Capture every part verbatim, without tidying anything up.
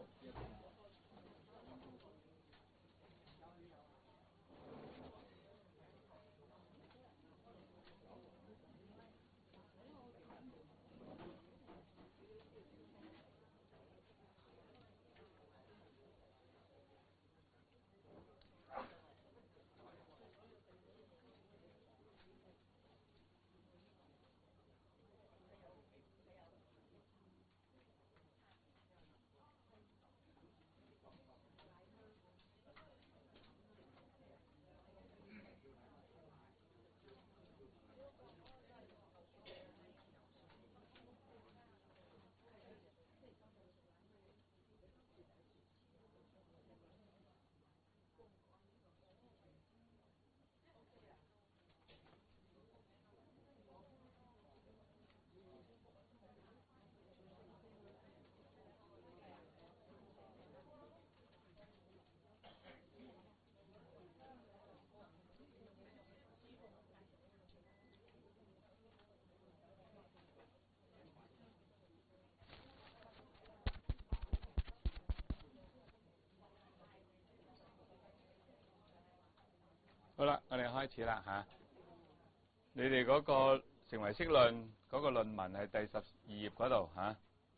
好啦，我哋開始啦嚇。你哋嗰個成唯識論嗰個論文係第十二頁嗰度嚇。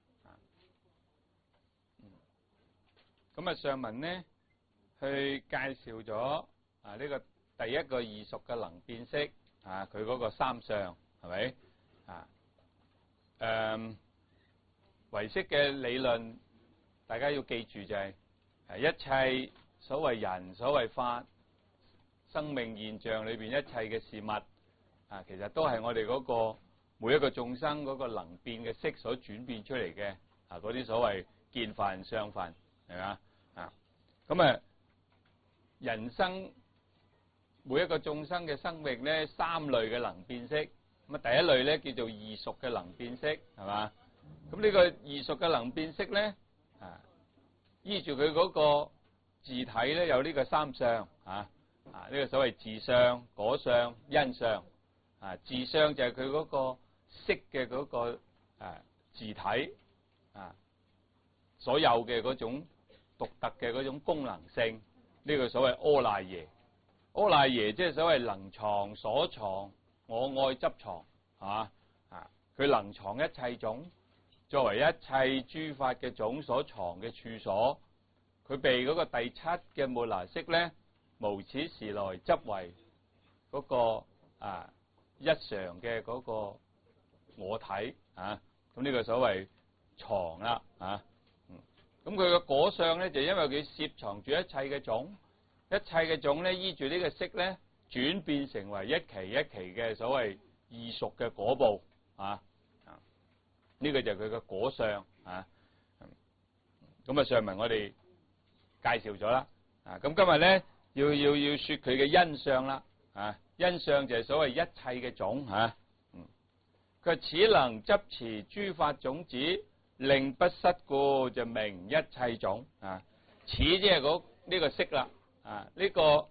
咁啊，上文咧去介紹咗啊呢個第一個異熟嘅能變識啊，佢嗰個三相係咪啊？誒唯識嘅理論，大家要記住就係誒一切所謂人、所謂法、生命現象裏邊一切嘅事物啊，其實都係我哋嗰個每一個眾生嗰個能變嘅識所轉變出嚟嘅啊，嗰啲所謂見分、相分係咪啊？啊，咁啊，人生每一個眾生嘅生命咧，三類嘅能變識。咁啊，第一類咧叫做異熟嘅能變識，係嘛？咁呢個異熟嘅能變識咧，啊，依住佢嗰個自體咧有呢個三相啊。啊！呢、這個所謂自相、果相、因相。啊，自相就係佢嗰個色嘅嗰、那個、啊、自體啊，所有嘅嗰種獨特嘅嗰種功能性。呢、這個所謂阿賴耶，阿賴耶即係所謂能藏、所藏、我愛執藏，係嘛啊？佢能藏一切種，作為一切諸法嘅種所藏嘅處所。佢被嗰個第七嘅末那識咧，無始時來執為嗰個啊一常嘅嗰個我體啊，咁呢個所謂藏啦啊，咁佢嘅果相咧就因為佢攝藏住一切嘅種，一切嘅種咧依住呢個識咧轉變成為一期一期嘅所謂異熟嘅果報啊，呢個就係佢嘅果相啊，咁啊上文我哋介紹咗啦，啊咁今日咧。要要要說佢嘅因相啦，啊，因相就係所謂一切嘅種吓，嗯，佢此能執持諸法種子，令不失故，就名一切種啊。此即係嗰呢個識啦，啊，呢、這個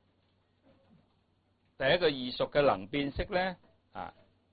第一個異熟嘅能變識咧，啊，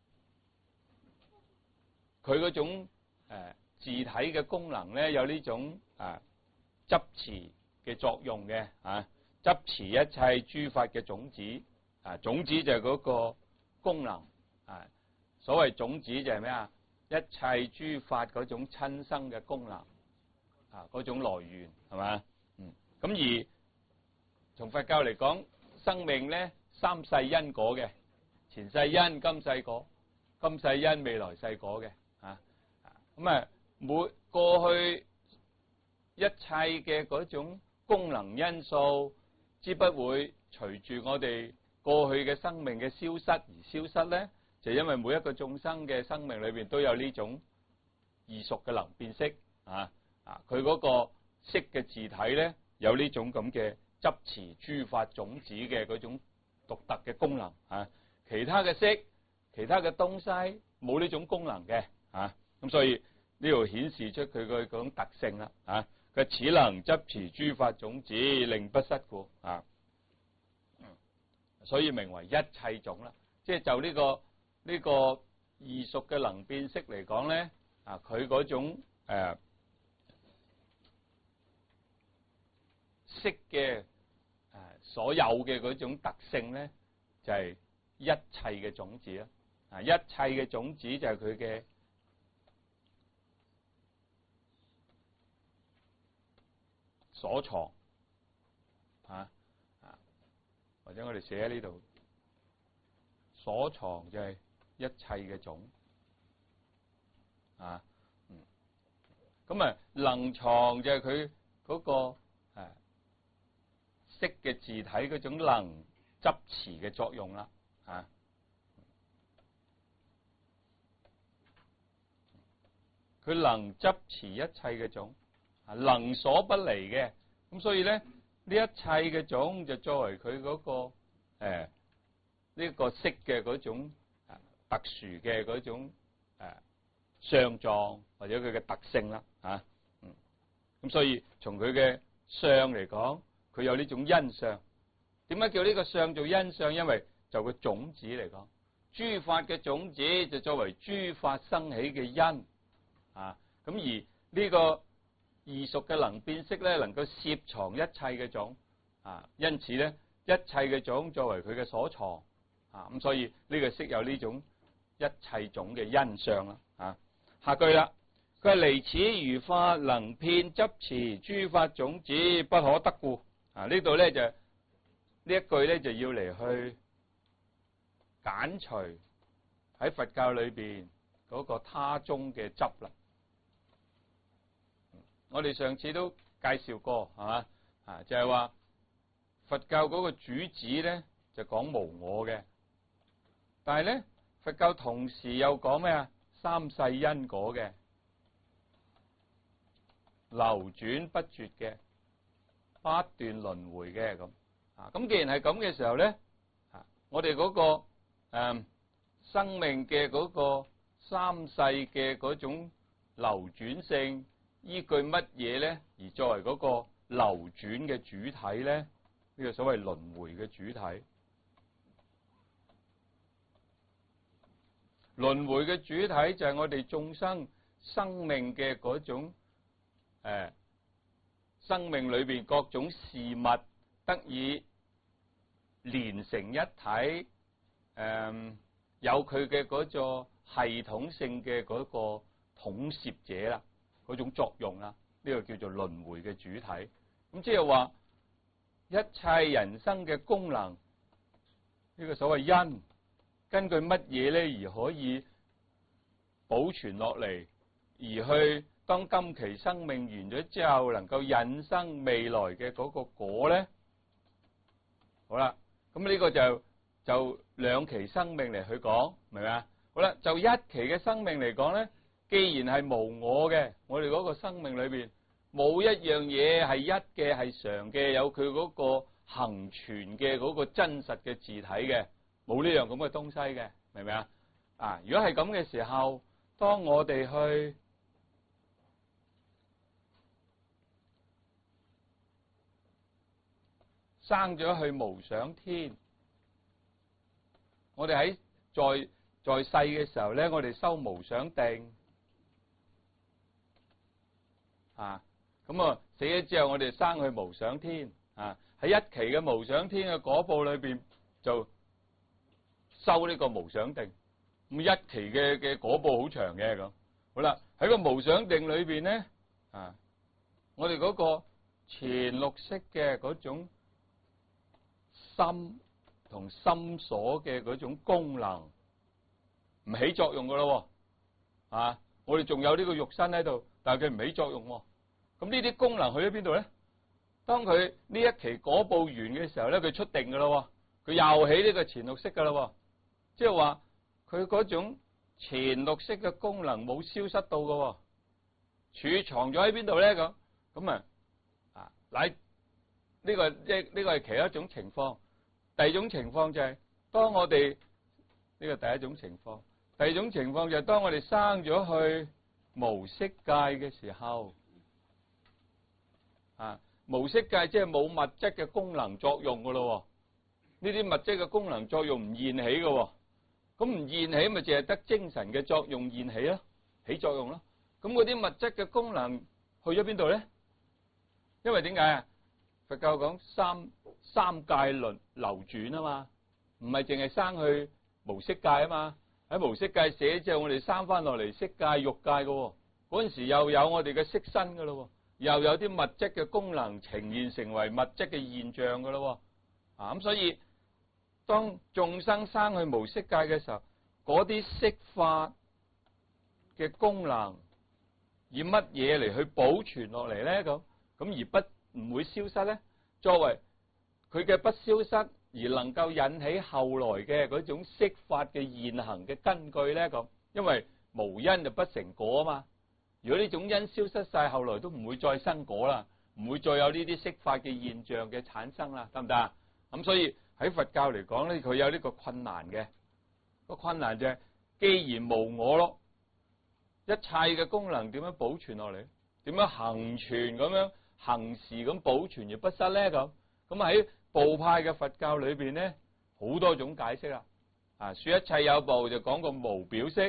佢嗰種誒、啊、自體嘅功能咧有呢種啊執持嘅作用嘅啊。執持一切諸法嘅種子，啊，種子就係嗰個功能，啊，所謂種子就係咩啊？一切諸法嗰種親生嘅功能，啊，嗰種來源係嘛？嗯，咁而從佛教嚟講，生命咧三世因果嘅，前世因、今世果、今世因、未來世果嘅，啊，咁啊每過去一切嘅嗰種功能因素。之不會隨住我哋過去嘅生命嘅消失而消失咧，就因為每一個眾生嘅生命裏邊都有呢種異熟嘅能變識啊啊！佢嗰個識嘅自體咧有呢種咁嘅執持諸法種子嘅嗰種獨特嘅功能啊，其他嘅識、其他嘅東西冇呢種功能嘅啊，咁所以呢度顯示出佢嘅嗰種特性啦啊！佢此能執持諸法種子，令不失故啊，所以名為一切種啦。即係就呢、這個呢、這個異熟嘅能變識嚟講咧，啊，佢嗰種誒色嘅誒所有嘅嗰種特性咧，就係一切嘅種子啦。啊，一切嘅種子就係佢嘅所藏啊啊，或者我哋寫喺呢度，所藏就係一切嘅種啊。咁啊，能藏就係佢嗰個誒色嘅字體嗰種能執持嘅作用啦，啊，佢能執持一切嘅種，啊，能所不離嘅，咁所以咧呢一切嘅種就作為佢嗰個誒呢個色嘅嗰種特殊嘅嗰種誒相狀或者佢嘅特性啦，啊，嗯，咁所以從佢嘅相嚟講，佢有呢種因相。點解叫呢個相做因相？因為就個種子嚟講，諸法嘅種子就作為諸法生起嘅因，啊，咁而呢個異熟嘅能變色咧，能夠攝藏一切嘅種，啊，因此咧一切嘅種作為佢嘅所藏，啊，咁所以呢個色有呢種一切種嘅因相啦，啊。下句啦，佢係離此餘法能遍執持諸法種子不可得故。啊，呢度咧就呢一句咧就要嚟去簡除喺佛教裏邊嗰個他宗嘅執啦。我哋上次都介紹過，係嘛？啊，就係話佛教嗰個主旨咧就講無我嘅，但係咧佛教同時又講咩啊？三世因果嘅，流轉不絕嘅，不斷輪迴嘅咁啊。咁既然係咁嘅時候咧，啊，我哋嗰個誒生命嘅嗰個三世嘅嗰種流轉性，依據乜嘢咧？而作為嗰個流轉嘅主體咧，呢個所謂輪迴嘅主體。輪迴嘅主體就係我哋眾生生命嘅嗰種誒、呃，生命裏邊各種事物得以連成一體，誒、呃，有佢嘅嗰個系統性嘅嗰個統攝者啦，嗰種作用啦，呢、這個叫做輪迴嘅主體。咁即係話一切人生嘅功能，呢、這個所謂因。根據乜嘢咧而可以保存落嚟，而去當今期生命完咗之後，能夠引生未來嘅嗰個果咧？好啦，咁呢個就就兩期生命嚟去講，明唔明啊？好啦，就一期嘅生命嚟講咧，既然係無我嘅，我哋嗰個生命裏邊冇一樣嘢係一嘅，係常嘅，有佢嗰個恆存嘅嗰個真實嘅自體嘅。冇呢樣咁嘅東西嘅，明唔明啊？啊，如果係咁嘅時候，當我哋去生咗去無想天，我哋喺在在，在世嘅時候咧，我哋修無想定，啊，咁啊死咗之後，我哋生去無想天，啊，喺一期嘅無想天嘅果報裏邊就修呢個無想定，咁一期嘅嘅果報好長嘅咁，好啦，喺個無想定裏邊咧，啊，我哋嗰個前六識嘅嗰種心同心所嘅嗰種功能唔起作用噶咯，啊，我哋仲有呢個肉身喺度，但係佢唔起作用，咁呢啲功能去咗邊度咧？當佢呢一期果報完嘅時候咧，佢出定噶咯，佢又起呢個前六識噶咯。即係話佢嗰種前六識嘅功能冇消失到嘅，儲藏咗喺邊度咧？咁咁啊啊，乃呢個即係呢個係其一種情況。第二種情況就係當我哋呢個第一種情況，第二種情況就係當我哋生咗去無色界嘅時候，啊，無色界即係冇物質嘅功能作用噶咯。呢啲物質嘅功能作用唔現起嘅。咁唔現起咪淨係得精神嘅作用現起咯，起作用咯。咁嗰啲物質嘅功能去咗邊度咧？因為點解啊？ 佛教講三三界輪流轉啊嘛，唔係淨係生去無色界啊嘛。喺無色界死之後，我哋生翻落嚟色界、欲界嘅喎，嗰陣時又有我哋嘅色身嘅咯，又有啲物質嘅功能呈現成為物質嘅現象嘅咯。啊咁，所以當眾生生去無色界嘅時候，嗰啲色法嘅功能以乜嘢嚟去保存落嚟咧？咁咁而不唔會消失咧？作為佢嘅不消失而能夠引起後來嘅嗰種色法嘅現行嘅根據咧？咁因為無因就不成果啊嘛。如果呢種因消失晒，後來都唔會再生果啦，唔會再有呢啲色法嘅現象嘅產生啦，得唔得啊？咁所以喺佛教嚟講咧，佢有呢個困難嘅。個困難就係，既然無我咯，一切嘅功能點樣保存落嚟？點樣恆存咁樣恆時咁保存而不失咧？咁咁喺部派嘅佛教裏邊咧，好多種解釋啦。啊，說一切有部就講個無表色，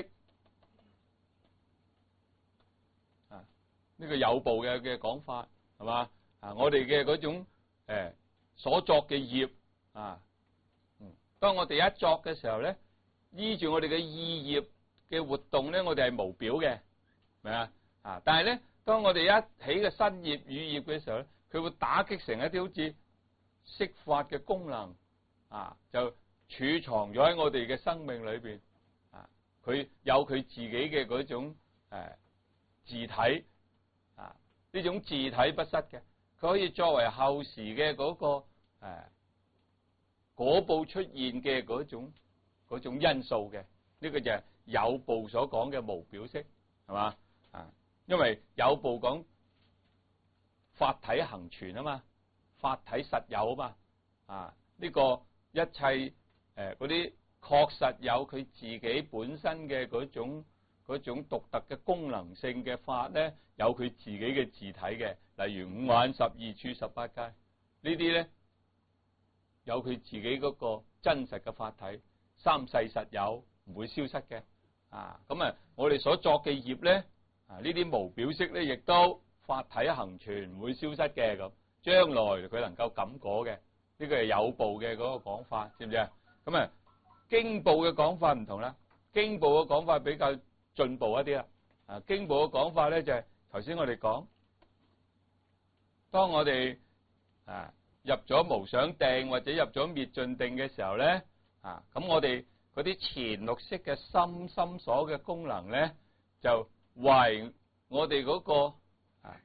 啊呢個有部嘅嘅講法係嘛？啊，我哋嘅嗰種誒所作嘅業啊，嗯，當我哋一作嘅時候咧，依住我哋嘅意業嘅活動咧，我哋係無表嘅，明啊？啊，但係咧，當我哋一起嘅身業語業嘅時候咧，佢會打擊成一啲好似色法嘅功能，啊，就儲藏咗喺我哋嘅生命裏邊，啊，佢有佢自己嘅嗰種誒、呃、自體，啊，呢種自體不失嘅，佢可以作為後時嘅嗰、那個誒、呃、果報出現嘅嗰種。嗰種因素嘅，呢、這個就係有部所講嘅無表色，係嘛啊？因為有部講法體恆存啊嘛，法體實有啊嘛，啊呢、這個一切誒嗰啲確實有佢自己本身嘅嗰種嗰種獨特嘅功能性嘅法咧，有佢自己嘅自體嘅，例如五眼、十二處、十八界呢啲咧，有佢自己嗰個真實嘅法體。三世實有，唔會消失嘅，啊咁啊！我哋所作嘅業咧，啊呢啲無表色咧，亦都法體恆存，唔會消失嘅咁。將來佢能夠感果嘅，呢、這個係有部嘅嗰個講法，知唔知啊？咁啊，經部嘅講法唔同啦，經部嘅講法比較進步一啲啦。啊，經部嘅講法咧就係頭先我哋講，當我哋啊入咗無想定或者入咗滅盡定嘅時候咧。啊，咁我哋嗰啲前六識嘅心心所嘅功能咧，就為我哋嗰個啊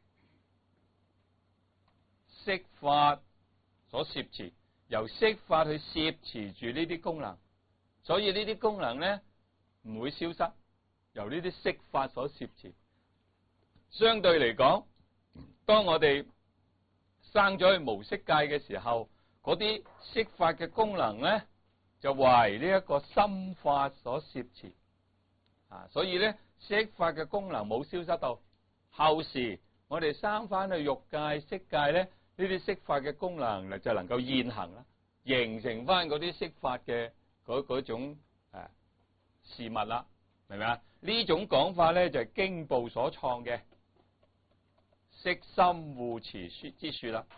色法所攝持，由色法去攝持住呢啲功能，所以呢啲功能咧唔會消失，由呢啲色法所攝持。相對嚟講，當我哋生咗去無色界嘅時候，嗰啲色法嘅功能咧，就為呢一個心法所攝持，啊，所以咧色法嘅功能冇消失到。後時我哋生翻去欲界、色界咧，呢啲色法嘅功能就能夠現行啦，形成翻嗰啲色法嘅嗰嗰種誒事物啦，明唔明啊？呢種講法咧就係經部所創嘅色心互持說之說啦。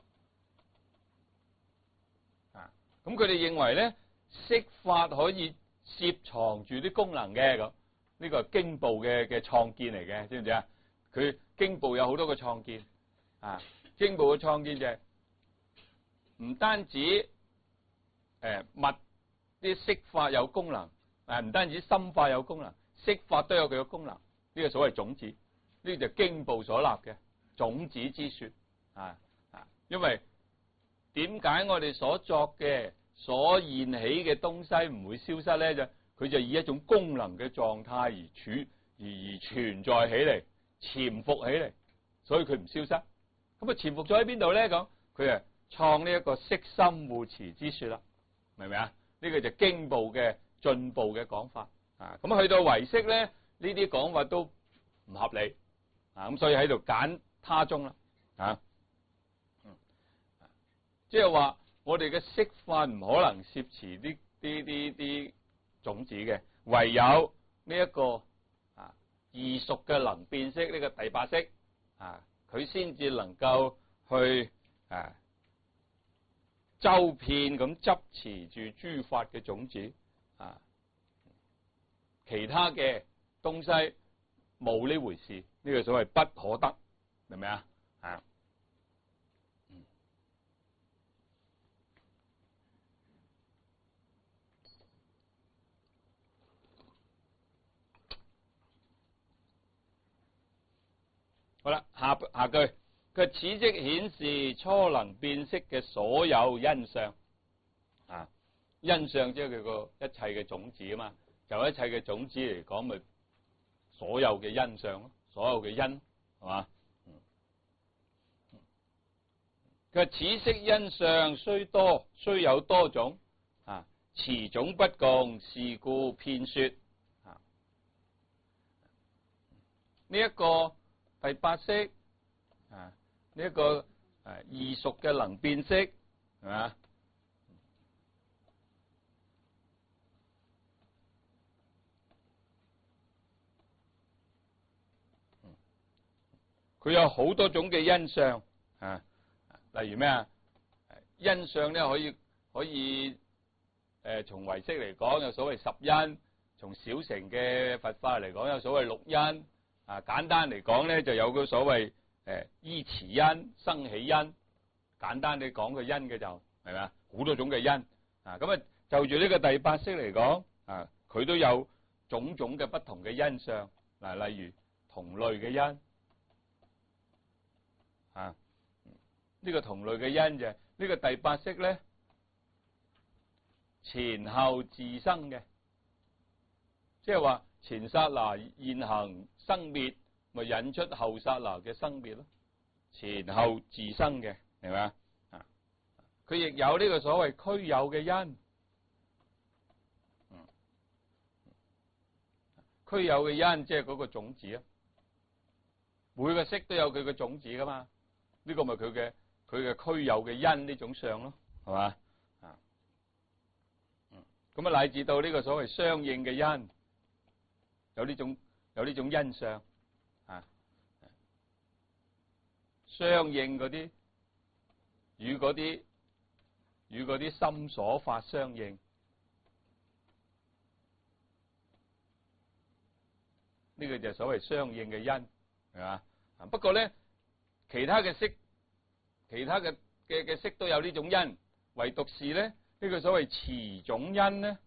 啊，咁佢哋認為咧，色法可以攝藏住啲功能嘅，咁，呢個係經部嘅嘅創建嚟嘅，知唔知啊？佢經部有好多個創建，啊，經部嘅創建就係唔單止誒物啲色法有功能，誒唔單止心法有功能，色法都有佢嘅功能。呢個所謂種子，呢個就係經部所立嘅種子之說，啊啊，因為點解我哋所作嘅所現起嘅東西唔會消失咧？就佢就以一種功能嘅狀態而處而而存在起嚟，潛伏起嚟，所以佢唔消失。咁啊潛伏咗喺邊度咧？咁佢啊創呢一個色心互持之說啦，明唔明啊？呢個就經部嘅進步嘅講法啊。咁去到唯識咧，呢啲講法都唔合理啊。咁所以喺度揀他中啦，啊，嗯，即係話。我哋嘅色法唔可能攝持啲啲啲啲種子嘅，唯有呢一個啊異熟嘅能變色呢個第八識啊，佢先至能夠去啊周遍咁執持住諸法嘅種子啊，其他嘅東西冇呢回事，呢、這個所謂不可得，明唔明啊？啊，嗯，好啦，下下句。佢此即顯示初能變色嘅所有因相啊，因相即係佢個一切嘅種子啊嘛，就一切嘅種子嚟講，咪所有嘅因相咯，所有嘅因係嘛？佢此色因相雖多，雖有多種啊，持種不共，是故遍說啊。呢、這、一個第八識啊。呢、這、一個誒異熟嘅能變色係嘛？佢有好多種嘅因相啊，例如咩啊？因相咧可以可以誒、呃、從唯識嚟講有所謂十因，從小乘嘅佛法嚟講有所謂六因啊。簡單嚟講咧就有個所謂誒依持因、生起因，簡單啲講個因嘅就係咪啊？好多種嘅因啊，咁啊就住呢個第八識嚟講啊，佢都有種種嘅不同嘅因相嗱，例如同類嘅因啊，呢個同類嘅因就係呢個第八識咧前後自生嘅，即係話前剎那現行生滅，咪引出後剎那嘅生滅咯，前後自生嘅，係咪啊？啊，佢亦有呢個所謂俱有嘅因，嗯，俱有嘅因即係嗰個種子啊，每個識都有佢嘅種子噶嘛，呢個咪佢嘅佢嘅俱有嘅因呢種相咯，係嘛？啊，嗯，咁啊乃至到呢個所謂相應嘅因，有呢種有呢種因相。啊，相應嗰啲與嗰啲與嗰啲心所法相應，呢個就係所謂相應嘅因，係嘛？不過咧，其他嘅識，其他嘅嘅嘅識都有呢種因，唯獨是咧呢個所謂持種因咧，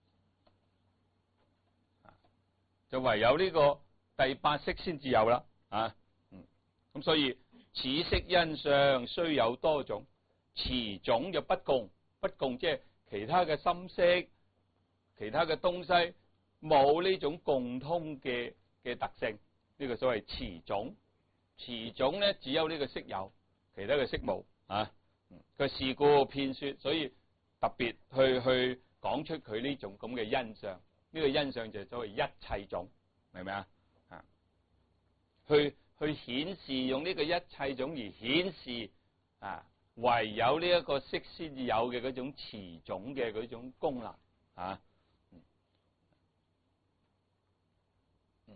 就唯有呢個第八識先至有啦，啊，嗯，咁所以此色因相雖有多種，持種就不共，不共即係其他嘅心識，其他嘅東西冇呢種共通嘅嘅特性，呢個所謂持種，持種咧只有呢個識有，其他嘅識冇，啊，佢是故遍說，所以特別去去講出佢呢種咁嘅因相，呢個因相就係所謂一切種，明唔明啊？啊，去去顯示用呢個一切種而顯示啊，唯有呢一個識先至有嘅嗰種持種嘅嗰種功能啊。嗯，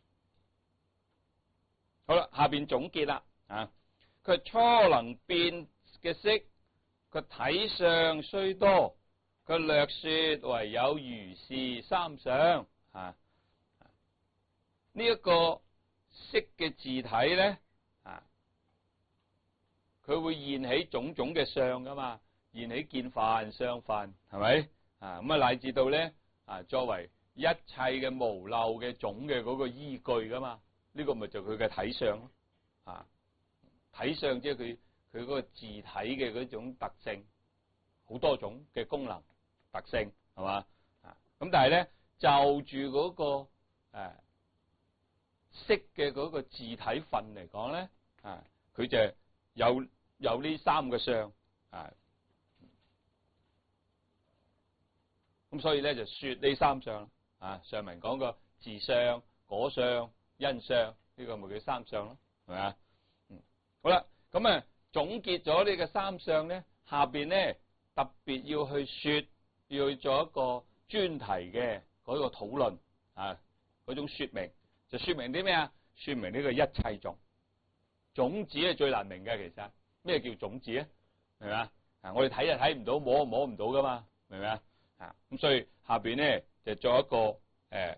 好啦，下邊總結啦啊，佢初能變嘅識，個體相雖多，佢略說唯有如是三相啊。呢、這、一個識嘅自體咧啊，佢會現起種種嘅相噶嘛，現起見犯、相犯，係咪啊？咁啊乃至到咧啊，作為一切嘅無漏嘅種嘅嗰個依據噶嘛，呢、這個咪就佢嘅體相咯啊。體相即係佢佢嗰個自體嘅嗰種特性，好多種嘅功能特性係嘛啊？咁但係咧就住嗰、那個誒。啊識嘅嗰個自體分嚟講咧，啊，佢就有有呢三個相，啊，咁所以咧就說呢三相，啊，上文講個自相、果相、因相，呢、這個咪叫三相咯，係咪啊？嗯，好啦，咁啊總結咗呢個三相咧，下邊咧特別要去說，要去做一個專題嘅嗰個討論，啊，嗰種說明。就說明啲咩啊？說明呢個一切種種子係最難明嘅，其實咩叫種子啊？明唔明啊？啊，我哋睇就睇唔到，摸就摸唔到噶嘛，明唔明啊？啊，咁所以下邊咧就做一個誒、呃、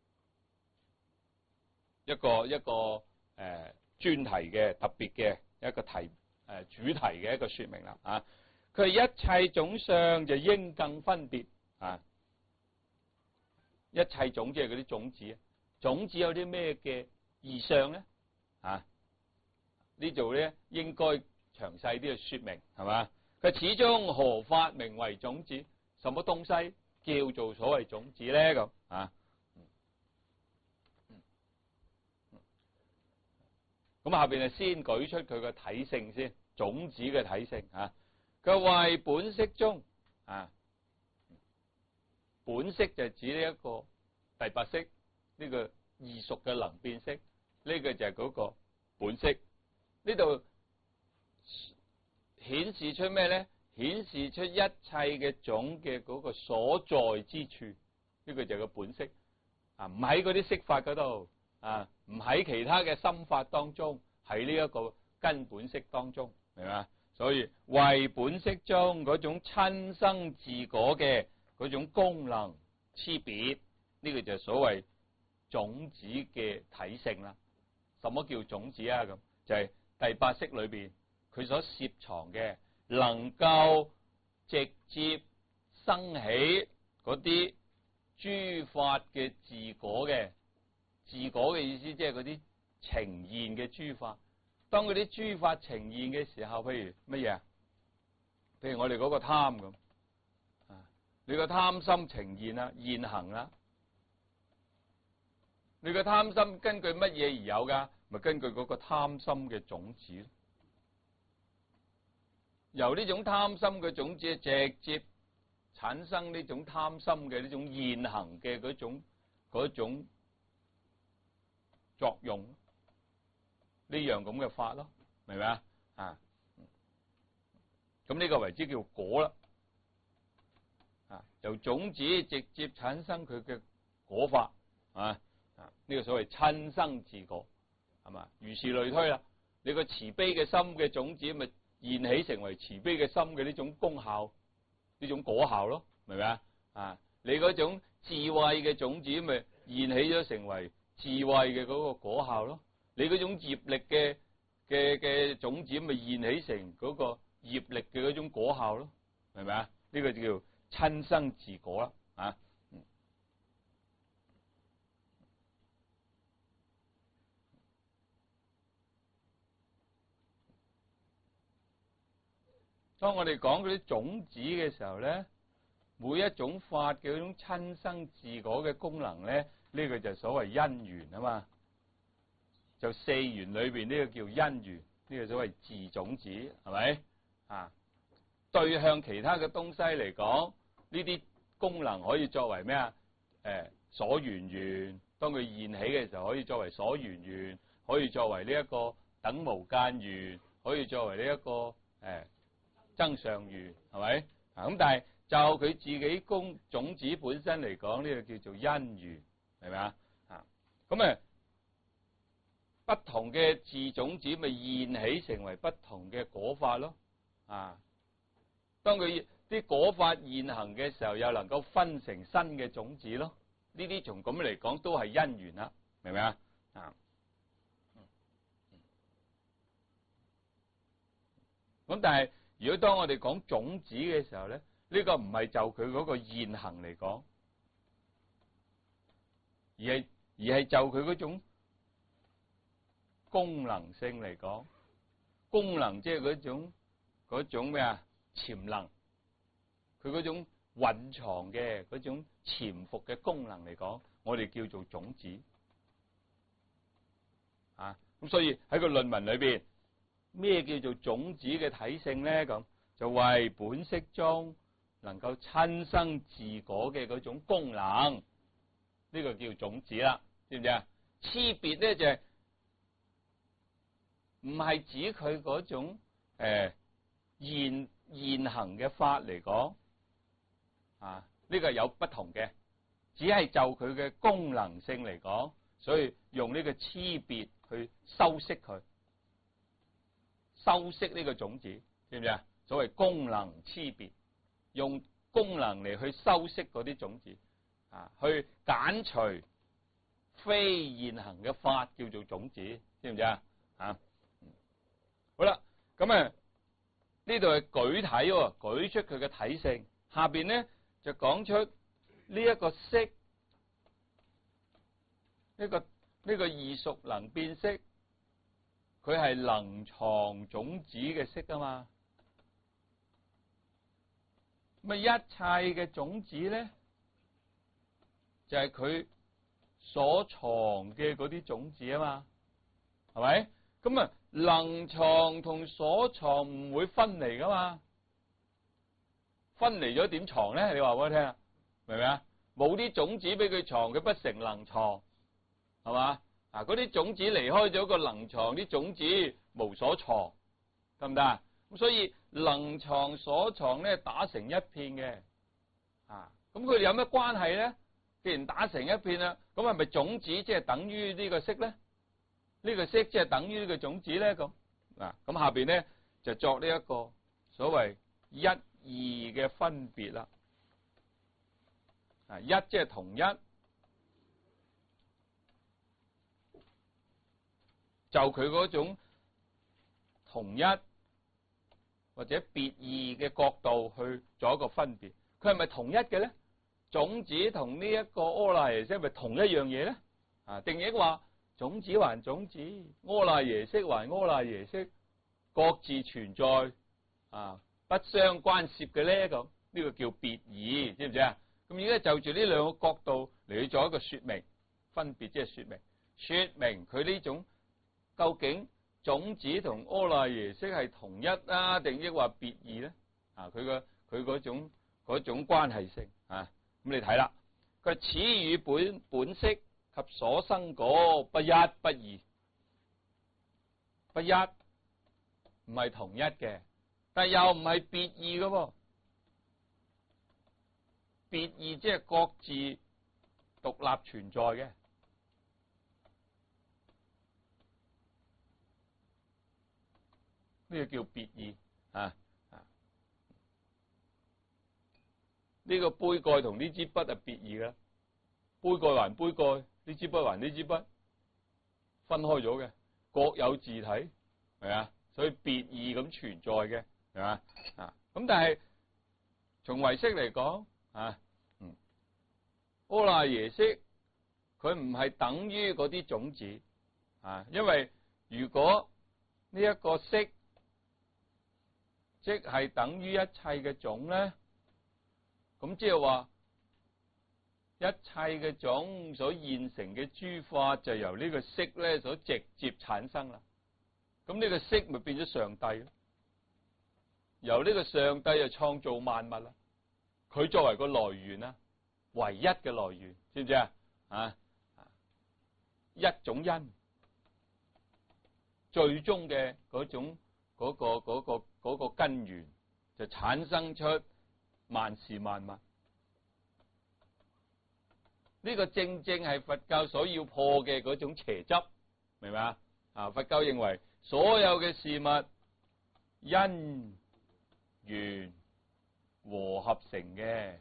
一個一個誒、呃、專題嘅特別嘅一個題誒、呃、主題嘅一個說明啦。啊，佢係一切種相就應更分別啊，一切種即係嗰啲種子，種子有啲咩嘅異相咧？啊，呢度咧應該詳細啲去說明，係嘛？佢始終何法名為種子？什麼東西叫做所謂種子咧？咁啊，咁下邊係先舉出佢嘅體性先，種子嘅體性啊。佢為本色中啊，本色就指呢一個第八識，呢個異熟嘅能變色，呢個就係嗰個本色。呢度顯示出咩咧？顯示出一切嘅種嘅嗰個所在之處，呢個就係個本色啊，唔喺嗰啲色法嗰度啊，唔喺其他嘅心法當中，喺呢一個根本色當中，明嘛？所以為本色中嗰種親生自果嘅嗰種功能差別，呢個就係所謂種子嘅體性啦。什麼叫種子啊？咁就係第八識裏邊佢所攝藏嘅，能夠直接生起嗰啲諸法嘅自果嘅，自果嘅意思即係嗰啲呈現嘅諸法。當嗰啲諸法呈現嘅時候，譬如乜嘢？譬如我哋嗰個貪咁，啊，你個貪心呈現啦，現行啦。你個貪心根據乜嘢而有噶？咪根據嗰個貪心嘅種子。由呢種貪心嘅種子直接產生呢種貪心嘅呢種現行嘅嗰種嗰種作用，呢樣咁嘅法咯，明唔明啊？啊，咁呢個為之叫果啦，啊，由種子直接產生佢嘅果法，啊啊，呢個所謂親生自果，係嘛？如是類推啦，你個慈悲嘅心嘅種子咪現起成為慈悲嘅心嘅呢種功效，呢種果效咯，明唔明啊？啊，你嗰種智慧嘅種子咪現起咗成為智慧嘅嗰個果效咯，你嗰種業力嘅嘅嘅種子咪現起成嗰個業力嘅嗰種果效咯，明唔明啊？呢個就叫親生自果啦，啊。當我哋講嗰啲種子嘅時候咧，每一種法嘅嗰種親生自果嘅功能咧，呢個就所謂因緣啊嘛。就四緣裏邊呢個叫因緣，呢個所謂自種子，係咪啊？對向其他嘅東西嚟講，呢啲功能可以作為咩啊？誒，所緣緣，當佢現起嘅時候，可以作為所緣緣，可以作為呢一個等無間緣，可以作為呢一個誒。增上緣，係咪啊？咁但係就佢自己供種子本身嚟講，呢個叫做因緣，係咪啊？啊，咁啊，不同嘅自種子咪現起成為不同嘅果法咯。啊，當佢啲果法現行嘅時候，又能夠分成新嘅種子咯。呢啲從咁嚟講都係因緣啦，明唔明啊？啊，咁但係。如果當我哋講種子嘅時候咧，呢個唔係就佢嗰個現行嚟講，而係而係就佢嗰種功能性嚟講，功能即係嗰種嗰種咩啊？潛能，佢嗰種蘊藏嘅嗰種潛伏嘅功能嚟講，我哋叫做種子啊。咁所以喺個論文裏邊。咩叫做種子嘅體性咧？咁就為本色中能夠親生自果嘅嗰種功能，呢、這個叫種子啦，知唔知啊？差別咧就係唔係指佢嗰種誒、呃、現現行嘅法嚟講啊，呢、這個有不同嘅，只係就佢嘅功能性嚟講，所以用呢個差別去修飾佢。 修飾呢個種子，知唔知啊？所謂功能差別，用功能嚟去修飾嗰啲種子，啊，去揀除非現行嘅法叫做種子，知唔知啊？啊，好啦，咁啊呢度係舉體喎，舉出佢嘅體性。下邊咧就講出呢一個色，呢個呢個異熟能變色，佢係能藏種子嘅色啊嘛。咁啊一切嘅種子咧，就係佢所藏嘅嗰啲種子啊嘛，係咪？咁啊能藏同所藏唔會分離噶嘛，分離咗點藏咧？你話俾我聽啊，明唔明啊？冇啲種子俾佢藏，佢不成能藏，係嘛？啊，嗰啲種子離開咗個能藏，啲種子無所藏，得唔得啊？咁所以能藏所藏咧打成一片嘅，啊，咁佢哋有咩關係咧？既然打成一片啦，咁係咪種子即係等於呢個色咧？呢個色即係等於呢個種子咧？咁嗱，咁下邊咧就作呢一個所謂一二嘅分別啦。啊，一即係同一，就佢嗰種同一或者別異嘅角度去做一個分別。佢係咪同一嘅咧？種子同呢一個阿賴耶識係咪同一樣嘢咧？啊，定亦話種子還種子，阿賴耶識還阿賴耶識，各自存在啊，不相關涉嘅咧？咁呢個叫別異，知唔知啊？咁而家就住呢兩個角度嚟去做一個說明，分別即係說明，說明佢呢種究竟種子同阿賴耶識係同一啊，定抑或別異咧？啊，佢個佢嗰種嗰種關係性啊，咁你睇啦，佢此與本本色及所生果不一不異，不一唔係同一嘅，但又唔係別異嘅噃。別異即係各自獨立存在嘅，呢個叫別異啊！呢個杯蓋同呢支筆係別異嘅，杯蓋還杯蓋，呢支筆還呢支筆，分開咗嘅，各有自體，係啊，所以別異咁存在嘅，係嘛啊？咁但係從唯識嚟講啊，嗯，阿賴耶識佢唔係等於嗰啲種子啊，因為如果呢一個色即係等於一切嘅種咧。咁即係話，一切嘅種所現成嘅諸法就由呢個色咧所直接產生啦。咁呢個色咪變咗上帝咯？由呢個上帝就創造萬物啦。佢作為個來源啦，唯一嘅來源，知唔知啊？啊，一種因，最終嘅嗰種嗰個嗰個嗰個根源就產生出萬事萬物，呢、這個正正係佛教所要破嘅嗰種邪執，明唔明啊？啊，佛教認為所有嘅事物因緣和合成嘅，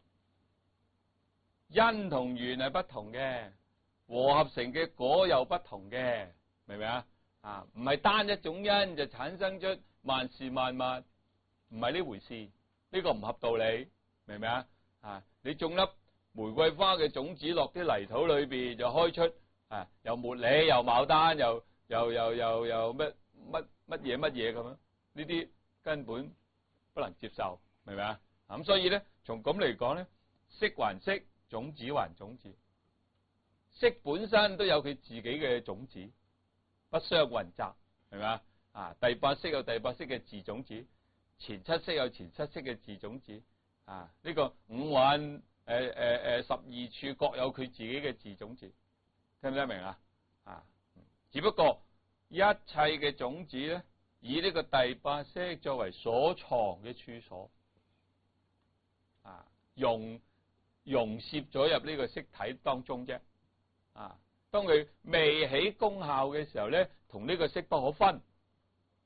因同緣係不同嘅，和合成嘅果又不同嘅，明唔明啊？啊，唔係單一種因就產生出萬事萬物，唔係呢回事。呢個唔合道理，明唔明啊？啊，你種粒玫瑰花嘅種子落啲泥土裏邊，就開出啊，又茉莉又牡丹又又又又又乜乜乜嘢乜嘢咁樣，呢啲根本不能接受，明唔明啊？咁所以咧，從咁嚟講咧，色還色，種子還種子，色本身都有佢自己嘅種子，不相混雜，明唔明啊？啊，第八識有第八識嘅自種子。前七識有前七識嘅自種子，啊，呢、這個五蘊誒誒誒十二處各有佢自己嘅自種子，聽唔聽得明啊？啊，只不過一切嘅種子咧，以呢個第八識作為所藏嘅處所，啊，融融攝咗入呢個色體當中啫，啊，當佢未起功效嘅時候咧，同呢個色不可分。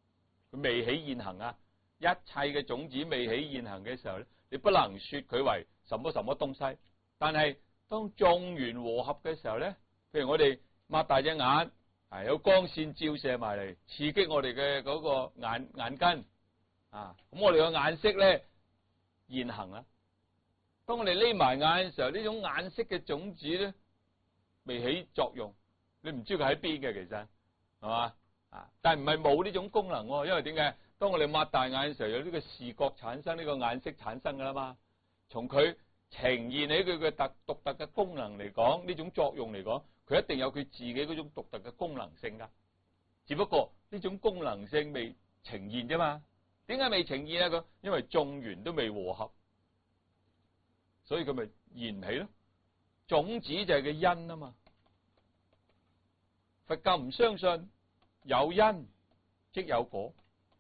佢未起現行啊！一切嘅種子未起現行嘅時候咧，你不能說佢為什麼什麼東西。但係當眾緣和合嘅時候咧，譬如我哋擘大隻眼，啊有光線照射埋嚟，刺激我哋嘅嗰個眼眼根啊，咁我哋嘅眼色咧現行啦。當我哋匿埋眼嘅時候，呢種眼色嘅種子咧未起作用，你唔知佢喺邊嘅，其實係嘛啊？但係唔係冇呢種功能喎，因為點解？當我哋擘大眼嘅時候，有呢個視覺產生，呢個眼色產生噶啦嘛。從佢呈現起佢嘅特獨特嘅功能嚟講，呢種作用嚟講，佢一定有佢自己嗰種獨特嘅功能性噶。只不過呢種功能性未呈現啫嘛。點解未呈現啊？佢因為眾緣都未和合，所以佢咪現唔起咯。種子就係個因啊嘛。佛教唔相信有因即有果。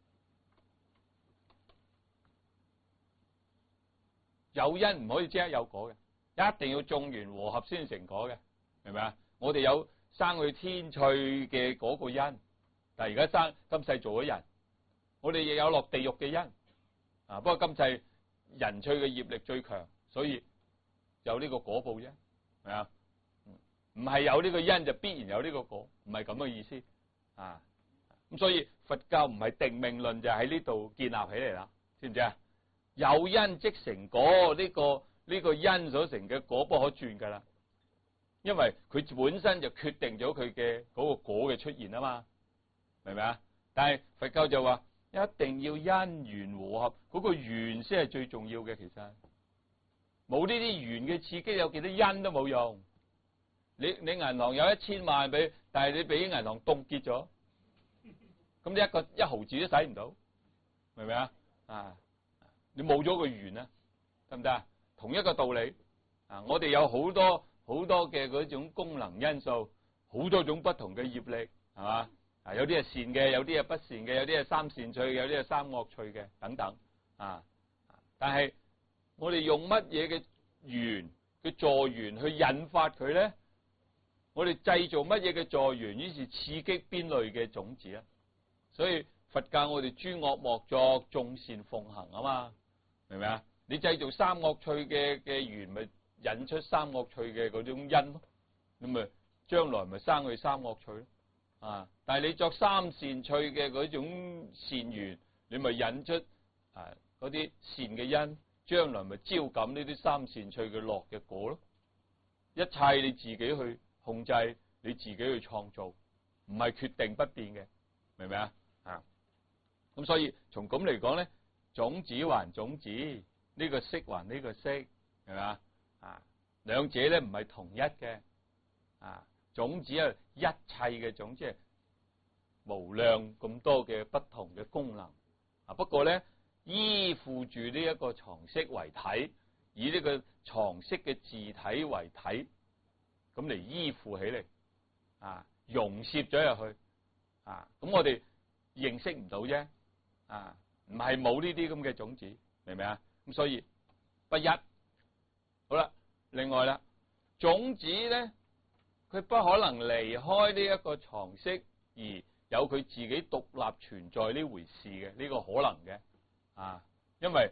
有因唔可以即刻有果嘅，一定要眾緣和合先成果嘅，明唔明啊？我哋有生去天趣嘅嗰個因，但係而家生今世做咗人，我哋亦有落地獄嘅因，啊！不過今世人趣嘅業力最強，所以有呢個果報啫，係咪啊？唔係有呢個因就必然有呢個果，唔係咁嘅意思啊！咁所以佛教唔係定命論，就喺呢度建立起嚟啦，知唔知啊？有因即成果，呢個呢個因所成嘅果不可轉噶啦，因為佢本身就決定咗佢嘅嗰個果嘅出現啊嘛，明唔明啊？但係佛教就話一定要因緣和合，嗰個緣先係最重要嘅。其實冇呢啲緣嘅刺激，有幾多因都冇用。你你銀行有一千萬俾，但係你俾銀行凍結咗，咁你一個一毫子都使唔到，明唔明啊？啊！你冇咗個緣啊，得唔得啊？同一個道理啊！我哋有好多好多嘅嗰種功能因素，好多種不同嘅業力，係嘛？啊，有啲係善嘅，有啲係不善嘅，有啲係三善趣嘅，有啲係三惡趣嘅，等等啊！但係我哋用乜嘢嘅緣嘅助緣去引發佢咧？我哋製造乜嘢嘅助緣，於是刺激邊類嘅種子啊？所以佛教我哋諸惡莫作，眾善奉行啊嘛。明唔明啊？你製造三惡趣嘅嘅緣，咪引出三惡趣嘅嗰種因咯。咁咪將來咪生去三惡趣咯。啊！但係你作三善趣嘅嗰種善緣，你咪引出啊嗰啲善嘅因，將來咪招感呢啲三善趣嘅樂嘅果咯。一切你自己去控制，你自己去創造，唔係決定不變嘅，明唔明啊？啊！咁所以從咁嚟講咧。種子還種子，呢、這個色還呢個色，係咪啊？啊，兩者咧唔係同一嘅，啊，種子係一切嘅種子，係無量咁多嘅不同嘅功能，啊，不過咧依附住呢一個常識為體，以呢個常識嘅自體為體，咁嚟依附起嚟，啊，融攝咗入去，啊，咁我哋認識唔到啫，啊。唔係冇呢啲咁嘅種子，明唔明啊？咁所以不一。好啦，另外啦，種子咧，佢不可能離開呢一個常識而有佢自己獨立存在呢回事嘅，呢、這個可能嘅啊，因為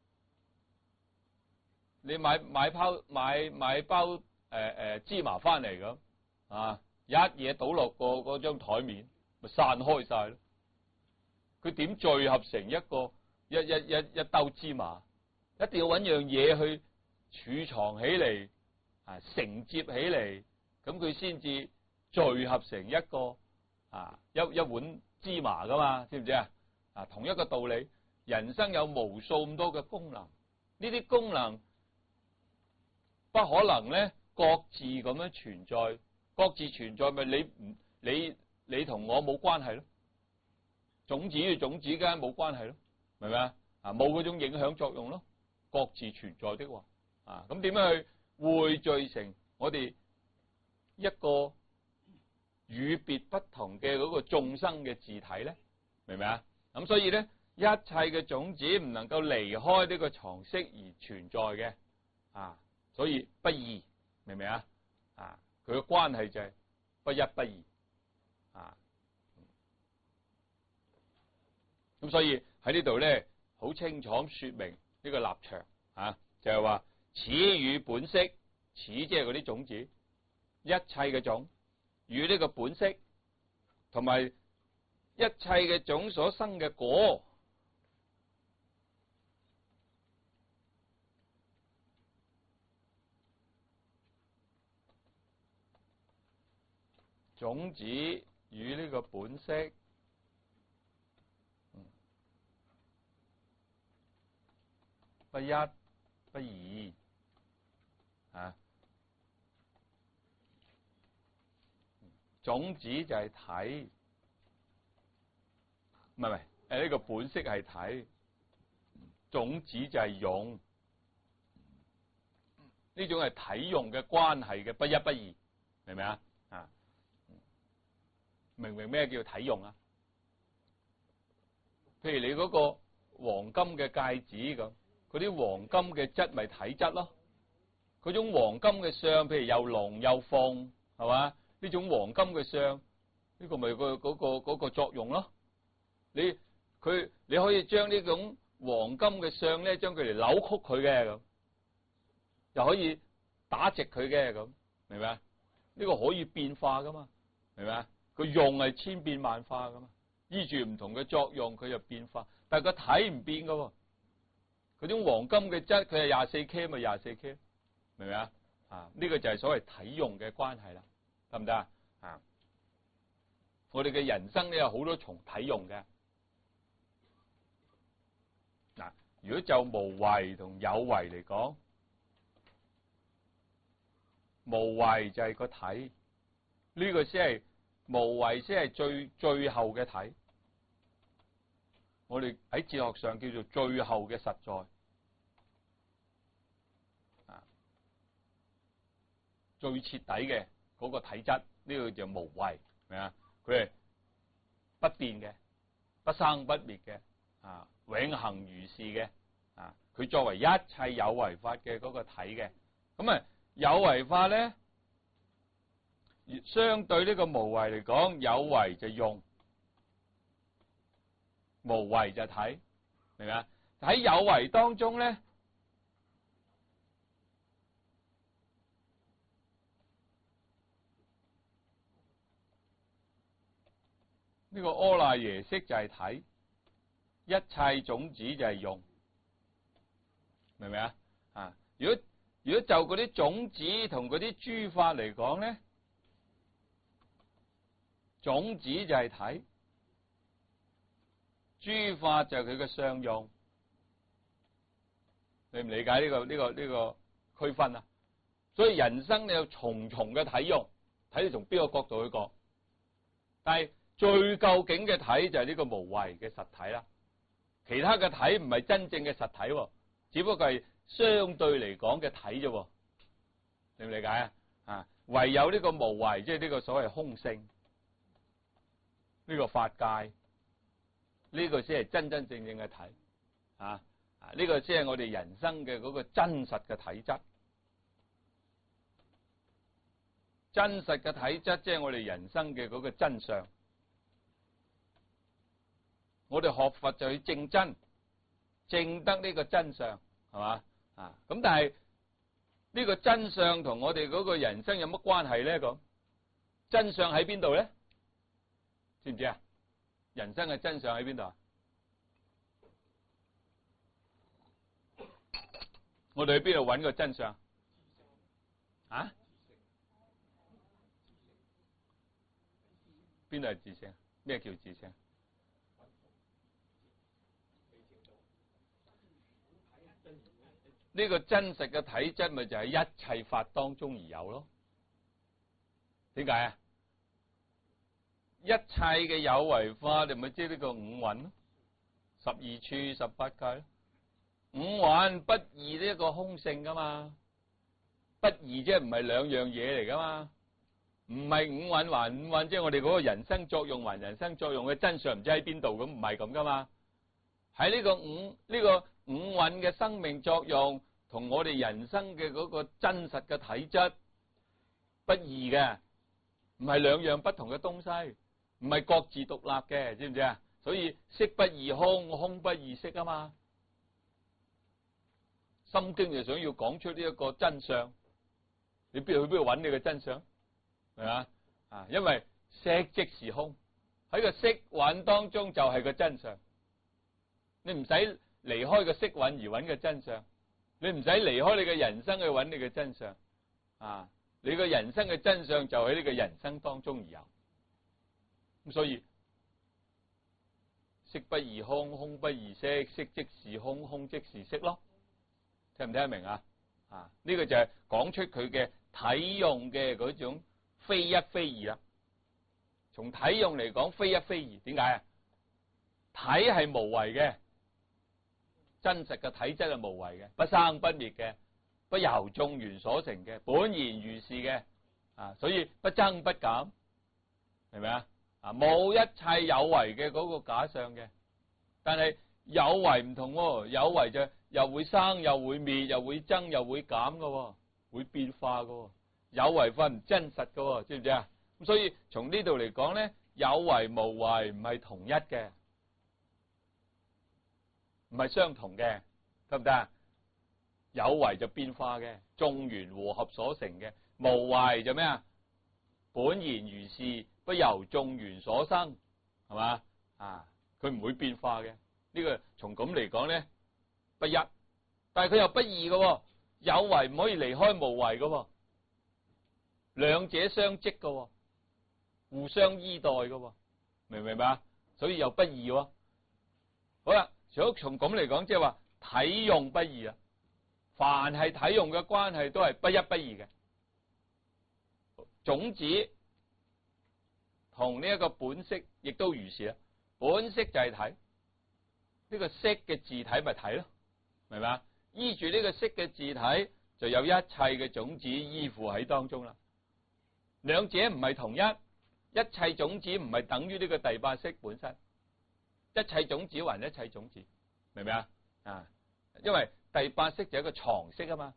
你買買包買買包誒誒、呃、芝麻翻嚟咁啊，一嘢倒落個嗰張台面，咪散開晒咯。佢點聚合成一個一一一一兜芝麻？一定要揾樣嘢去儲藏起嚟，啊承接起嚟，咁佢先至聚合成一個啊一一碗芝麻噶嘛？知唔知啊？啊同一個道理，人生有無數咁多嘅功能，呢啲功能不可能咧各自咁樣存在，各自存在咪你唔你你同我冇關係咯？種子與種子間冇關係咯，明唔明啊？啊，冇嗰種影響作用咯，各自存在的話，啊，咁點樣去匯聚成我哋一個與別不同嘅嗰個眾生嘅自體咧？明唔明啊？咁所以咧，一切嘅種子唔能夠離開呢個常識而存在嘅，啊，所以不二，明唔明啊？啊，佢嘅關係就係不一不二，啊。 咁所以喺呢度咧，好清楚說明呢個立場啊，就係話始與本色，始即係嗰啲種子，一切嘅種與呢個本色，同埋一切嘅種所生嘅果，種子與呢個本色，不一不二啊！種子就係體，唔係唔係誒呢個本色係體，種子就係用，呢種係體用嘅關係嘅不一不二，明唔明啊？啊，明唔明咩叫體用啊？譬如你嗰個黃金嘅戒指咁，嗰啲黃金嘅質咪體質咯，嗰種黃金嘅相，譬如又龍又鳳，係嘛？呢種黃金嘅相，呢個咪個嗰個嗰個作用咯。你佢你可以將呢種黃金嘅相咧，將佢嚟扭曲佢嘅咁，又可以打直佢嘅咁，明唔明啊？呢個可以變化噶嘛，明唔明啊？佢用係千變萬化噶嘛，依住唔同嘅作用佢就變化，但係個體唔變噶喎。嗰種黃金嘅質，佢係廿四 K 咪廿四 K， 明唔明啊？啊，呢個就係所謂體用嘅關係啦。得唔得啊？啊！我哋嘅人生咧有好多重體用嘅。嗱，如果就無為同有為嚟講，無為就係個體，呢個先係無為先係最最後嘅體。我哋喺哲學上叫做最後嘅實在。啊，最徹底嘅。嗰個體質呢、呢個就無為，明啊？佢係不變嘅，不生不滅嘅，啊，永恆如是嘅，啊，佢作為一切有為法嘅嗰個體嘅，咁啊有為法咧，相對呢個無為嚟講，有為就用，無為就體，明啊？喺有為當中咧。呢個阿賴耶識就係體，一切種子就係用，明唔明啊？啊，如果如果就嗰啲種子同嗰啲諸法嚟講咧，種子就係體，諸法就係佢嘅相用，你唔理解呢個呢個呢個區分啊？所以人生你有重重嘅體用，睇你從邊個角度去講，但係。最究竟嘅體就係呢個無為嘅實體啦，其他嘅體唔係真正嘅實體，只不過係相對嚟講嘅體啫，理唔理解啊？啊，唯有呢個無為，即係呢個所謂空性，呢個法界，呢個先係真真正正嘅體，啊，呢個先係我哋人生嘅嗰個真實嘅體質，真實嘅體質即係我哋人生嘅嗰個真相。我哋學佛就去證真，證得呢個真相，係嘛啊？咁但係呢個真相同我哋嗰個人生有乜關係咧？咁真相喺邊度咧？知唔知啊？人生嘅真相喺邊度啊？我哋去邊度揾個真相？啊？邊度係自性？咩叫自性？呢個真實嘅體質咪就係一切法當中而有咯？點解啊？一切嘅有為法，你咪知呢個五蘊咯，十二處、十八界咯。五蘊不二呢一個空性噶嘛，不二即係唔係兩樣嘢嚟噶嘛？唔係五蘊還五蘊，即係我哋嗰個人生作用還人生作用嘅真相唔知喺邊度咁，唔係咁噶嘛？喺呢個五呢個。五蘊嘅生命作用同我哋人生嘅嗰個真實嘅體質不異嘅，唔係兩樣不同嘅東西，唔係各自獨立嘅，知唔知啊？ 所以色不異空，空不異色啊嘛。心經就想要講出呢一個真相，你邊度去邊度揾你嘅真相？係嘛啊？因為色即是空，喺個色蘊當中就係個真相。你唔使離開個色蘊而揾個真相，你唔使離開你嘅人生去揾你嘅真相啊！你個人生嘅真相就喺呢個人生當中而有。咁所以色不異空，空不異色，色即是空，空即是色咯。聽唔聽得明啊？啊，呢個就係講出佢嘅體用嘅嗰種非一非二啦。從體用嚟講，非一非二，點解啊？體係無為嘅，真實嘅體質係無為嘅，不生不滅嘅，不由眾緣所成嘅，本然如是嘅啊，所以不增不減，明唔明啊？啊，冇一切有為嘅嗰個假相嘅，但係有為唔同喎，有為就又會生又會滅，又會增又會減嘅，會變化嘅，有為法唔真實嘅，知唔知啊？咁所以從呢度嚟講咧，有為無為唔係同一嘅，唔係相同嘅，得唔得啊？有為就變化嘅，眾緣和合所成嘅；無為就咩啊？本然如是，不由眾緣所生，係嘛啊？佢唔會變化嘅。呢個從咁嚟講咧，不一，但係佢又不二嘅，有為唔可以離開無為嘅，兩者相即嘅，互相依代嘅，明唔明白啊？所以又不二喎。好啦，如果從咁嚟講，即係話體用不二啊。凡係體用嘅關係都係不一不二嘅。種子同呢一個本色亦都如是啦。本色就係體，呢個色嘅自體咪體咯，明白？依住呢個色嘅自體，就有一切嘅種子依附喺當中啦。兩者唔係同一，一切種子唔係等於呢個第八色本身，一切種子還一切種子，明唔明啊？啊，因為第八色就係一個藏色啊嘛。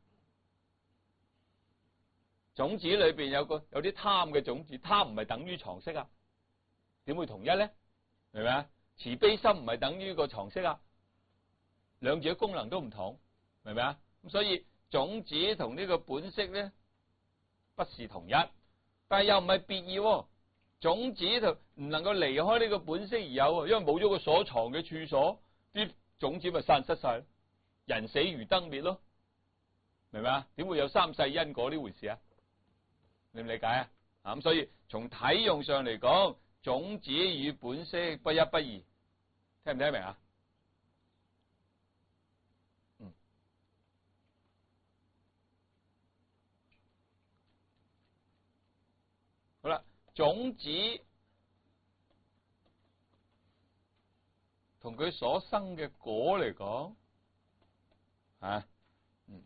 種子裏邊有個有啲貪嘅種子，貪唔係等於藏色啊？點會同一咧？明唔明啊？慈悲心唔係等於個藏色啊？兩者功能都唔同，明唔明啊？咁所以種子同呢個本色咧不是同一，但係又唔係別異。種子就唔能夠離開呢個本色而有，因為冇咗個所藏嘅處所，啲種子咪散失晒，人死如燈滅咯，明唔明啊？點會有三世因果呢回事啊？你唔理解啊？啊咁，所以從體用上嚟講，種子與本色不一不二，聽唔聽得明啊？嗯，好啦，種子同佢所生嘅果嚟講，啊，嗯，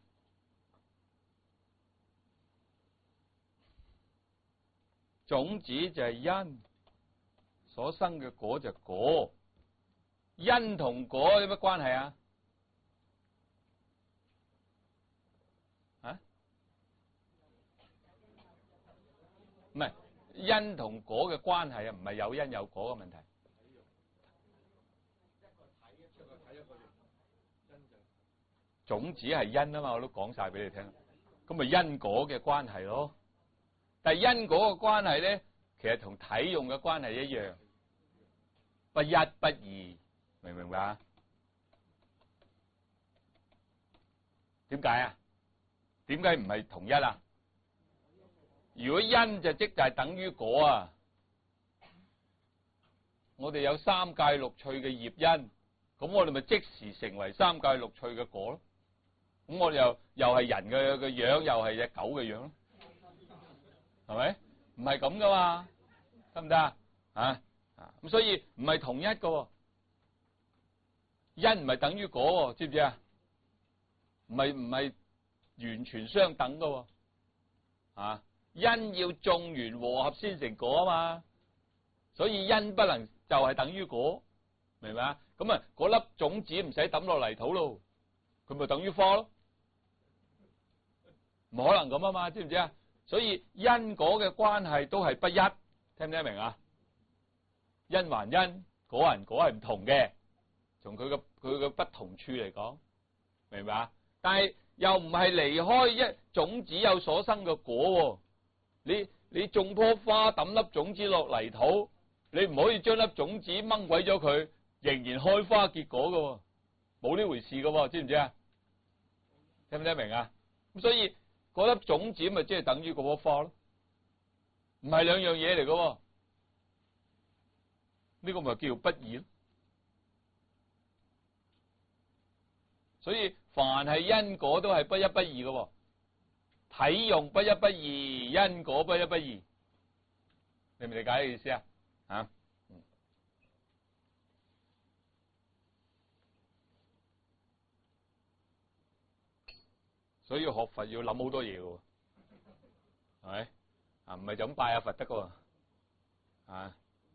種子就係因，所生嘅果就係果。因同果有乜關係啊？啊？唔係因同果嘅關係啊，唔係有因有果嘅問題。種子係因啊嘛，我都講晒俾你聽，咁咪因果嘅關係咯。但係因果嘅關係咧，其實同體用嘅關係一樣，不一不二，明唔明白啊？點解啊？點解唔係同一啊？如果因就即係等於果啊，我哋有三界六趣嘅業因，咁我哋咪即時成為三界六趣嘅果咯。咁我哋又又係人嘅嘅樣，又係隻狗嘅樣咯，係咪？唔係咁噶嘛，得唔得啊？啊咁所以唔係同一個，因唔係等於果，知唔知啊？唔係唔係完全相等噶，啊因要眾緣和合先成果啊嘛，所以因不能就係等於果，明白啊？咁啊嗰粒種子唔使抌落泥土咯，佢咪等於花咯？唔可能咁啊嘛，知唔知啊？所以因果嘅關係都係不一，聽唔聽得明啊？因還因， 嗰人嗰係唔同嘅，從佢嘅佢嘅不同處嚟講，明白啊？但係又唔係離開一種子有所生嘅果。你你種棵花抌粒種子落泥土，你唔可以將粒種子掹鬼咗佢，仍然開花結果嘅，冇呢回事嘅，知唔知啊？聽唔聽明啊？咁所以嗰粒種子咪即係等於嗰棵花咯，唔係兩樣嘢嚟嘅。呢個咪叫不義咯。所以凡係因果都係不一不二嘅，體用不一不二，因果不一不二。你明唔理解呢個意思啊？啊，嗯，所以學佛要諗好多嘢嘅，係咪？啊，唔係就咁拜下佛得嘅，啊。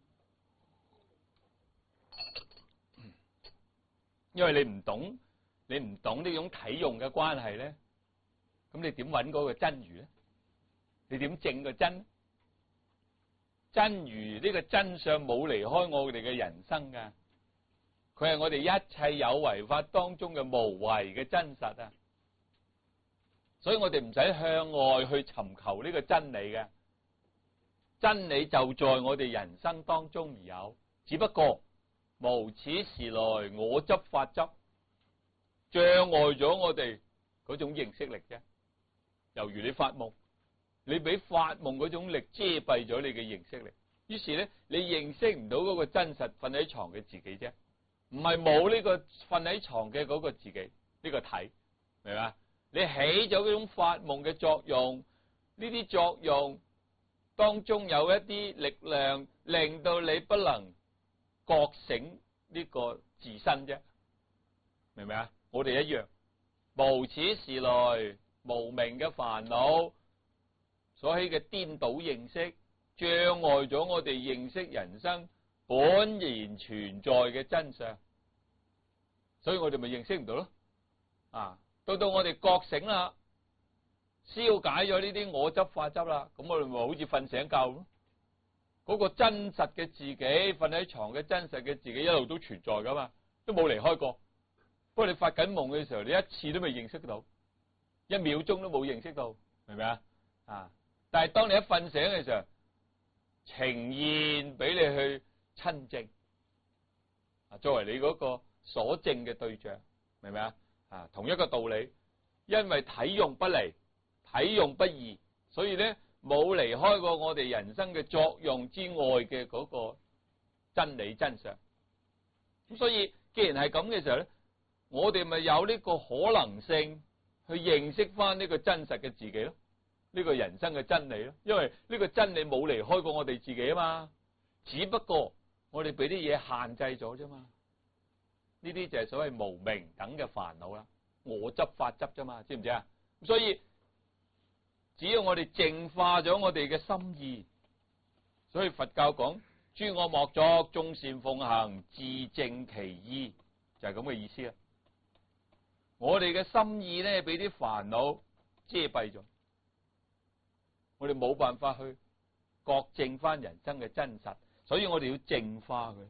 因為你唔懂，你唔懂呢種體用嘅關係咧，咁你點揾嗰個真如咧？你點證個真？真如呢個真相冇離開我哋嘅人生噶，佢係我哋一切有為法當中嘅無為嘅真實啊！所以我哋唔使向外去尋求呢個真理嘅，真理就在我哋人生當中而有，只不過無始時來我執法執，障礙咗我哋嗰種認識力啫。猶如你發夢，你俾發夢嗰種力遮蔽咗你嘅認識力，於是咧你認識唔到嗰個真實瞓喺床嘅自己啫，唔係冇呢個瞓喺床嘅嗰個自己呢個體，明嘛？你起咗嗰種發夢嘅作用，呢啲作用當中有一啲力量令到你不能覺醒呢個自身啫，明唔明啊？我哋一樣，無始時來無明嘅煩惱所起嘅顛倒認識，障礙咗我哋認識人生本然存在嘅真相，所以我哋咪認識唔到咯。啊，到到我哋覺醒啦，消解咗呢啲我執法執啦，咁我哋咪好似瞓醒覺咯。嗰個真實嘅自己瞓喺床嘅真實嘅自己一路都存在噶嘛，都冇離開過。不過你發緊夢嘅時候，你一次都未認識到，一秒鐘都冇認識到，明唔明啊？啊！但係當你一瞓醒嘅時候，呈現俾你去親證，啊，作為你嗰個所證嘅對象，明唔明啊？啊，同一個道理，因為體用不離，體用不異，所以咧。冇離開過我哋人生嘅作用之外嘅嗰個真理真相，咁所以既然係咁嘅時候咧，我哋咪有呢個可能性去認識翻呢個真實嘅自己咯，呢個人生嘅真理咯，因為呢個真理冇離開過我哋自己啊嘛，只不過我哋俾啲嘢限制咗啫嘛，呢啲就係所謂無明等嘅煩惱啦，我執法執啫嘛，知唔知啊？所以只要我哋淨化咗我哋嘅心意，所以佛教講諸惡莫作，眾善奉行，自淨其意，就係咁嘅意思啦。我哋嘅心意咧，俾啲煩惱遮蔽咗，我哋冇辦法去覺證翻人生嘅真實，所以我哋要淨化佢，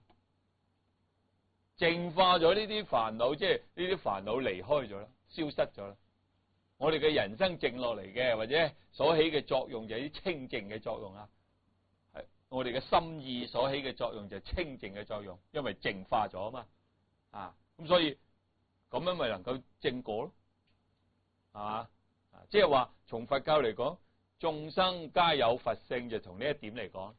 淨化咗呢啲煩惱，即係呢啲煩惱離開咗啦，消失咗啦。我哋嘅人生靜落嚟嘅，或者所起嘅作用就係啲清淨嘅作用啦。係我哋嘅心意所起嘅作用就係清淨嘅作用，因為淨化咗啊嘛。啊，咁所以咁樣咪能夠證果咯，係嘛？啊，即係話從佛教嚟講，眾生皆有佛性，就從呢一點嚟講，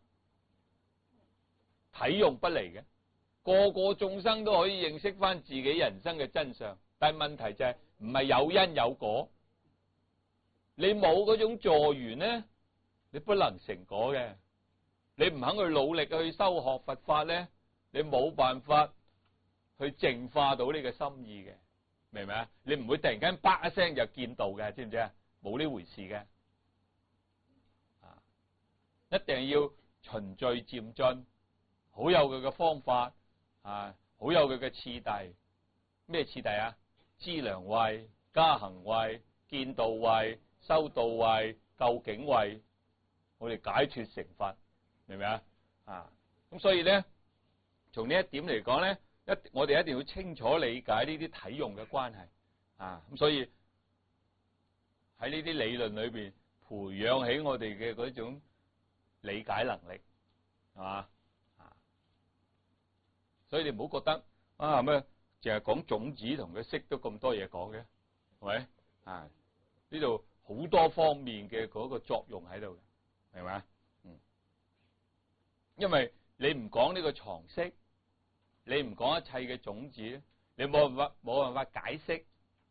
體用不離嘅，個個眾生都可以認識翻自己人生嘅真相。但係問題就係唔係有因有果。你冇嗰種助緣咧，你不能成果嘅。你唔肯去努力去修學佛法咧，你冇辦法去淨化到你嘅心意嘅，明唔明啊？你唔會突然間啪一聲就見到嘅，知唔知啊？冇呢回事嘅，啊，一定要循序漸進，好有佢嘅方法，啊，好有佢嘅次第。咩次第啊？資糧位、加行位、見道位、修道位、究竟位，我哋解脫成佛，明唔明啊？啊，咁所以咧， 從呢一點嚟講咧，一我哋一定要清楚理解呢啲體用嘅關係啊。咁所以喺呢啲理論裏邊培養起我哋嘅嗰種理解能力，係嘛啊？所以你唔好覺得啊咩，淨係講種子同佢色都咁多嘢講嘅，係咪啊？呢度好多方面嘅嗰個作用喺度嘅，係咪啊？嗯，因為你唔講呢個常識，你唔講一切嘅種子，你冇辦法冇辦法解釋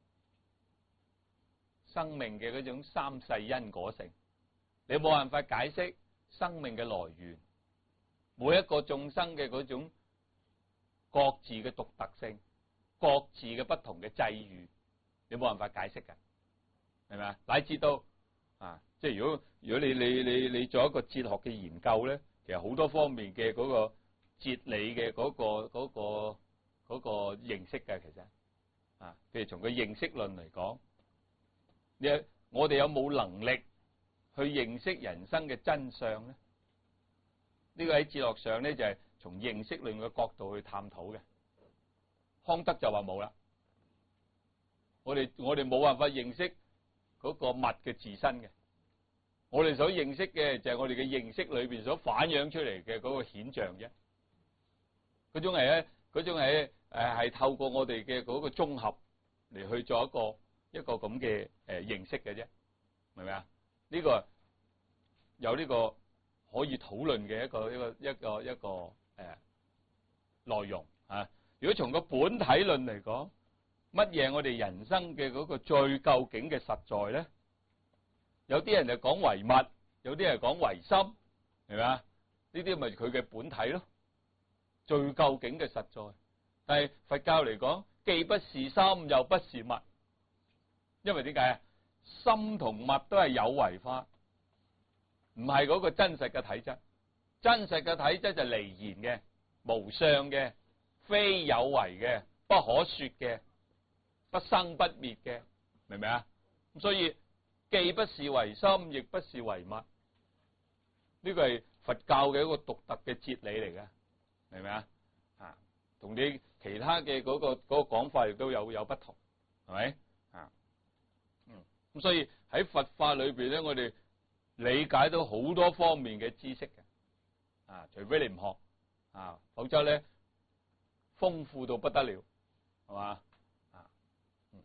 生命嘅嗰種三世因果性，你冇辦法解釋生命嘅來源，每一個眾生嘅嗰種各自嘅獨特性，各自嘅不同嘅際遇，你冇辦法解釋㗎，係咪啊？乃至到啊，即係如果如果你你你你做一個哲學嘅研究咧，其實好多方面嘅嗰個哲理嘅嗰個嗰個嗰個認識嘅，其實啊，譬如從個認識論嚟講，你我哋有冇能力去認識人生嘅真相咧？呢個喺哲學上咧就係從認識論嘅角度去探討嘅。康德就話冇啦，我哋我哋冇辦法認識嗰個物嘅自身嘅，我哋所認識嘅就係我哋嘅認識裏邊所反映出嚟嘅嗰個顯象啫。嗰種係咧，嗰種係誒係透過我哋嘅嗰個綜合嚟去做一個一個咁嘅誒認識嘅啫，明唔明啊？呢個有呢個可以討論嘅一個一個一個一個誒內容啊。如果從個本體論嚟講，乜嘢我哋人生嘅嗰個最究竟嘅實在咧？有啲人就講唯物，有啲人講唯心，係咪啊？呢啲咪佢嘅本體咯，最究竟嘅實在。但係佛教嚟講，既不是心，又不是物，因為點解啊？心同物都係有為法，唔係嗰個真實嘅體質。真實嘅體質就離言嘅、無相嘅、非有為嘅、不可說嘅、不生不滅嘅，明唔明啊？咁所以既不是唯心，亦不是唯物，呢個係佛教嘅一個獨特嘅哲理嚟嘅，明唔明啊？啊，同你其他嘅嗰個嗰個講法亦都有有不同，係咪啊？嗯，咁所以喺佛法裏邊咧，我哋理解到好多方面嘅知識嘅，啊，除非你唔學啊，否則咧豐富到不得了，係嘛？啊，嗯，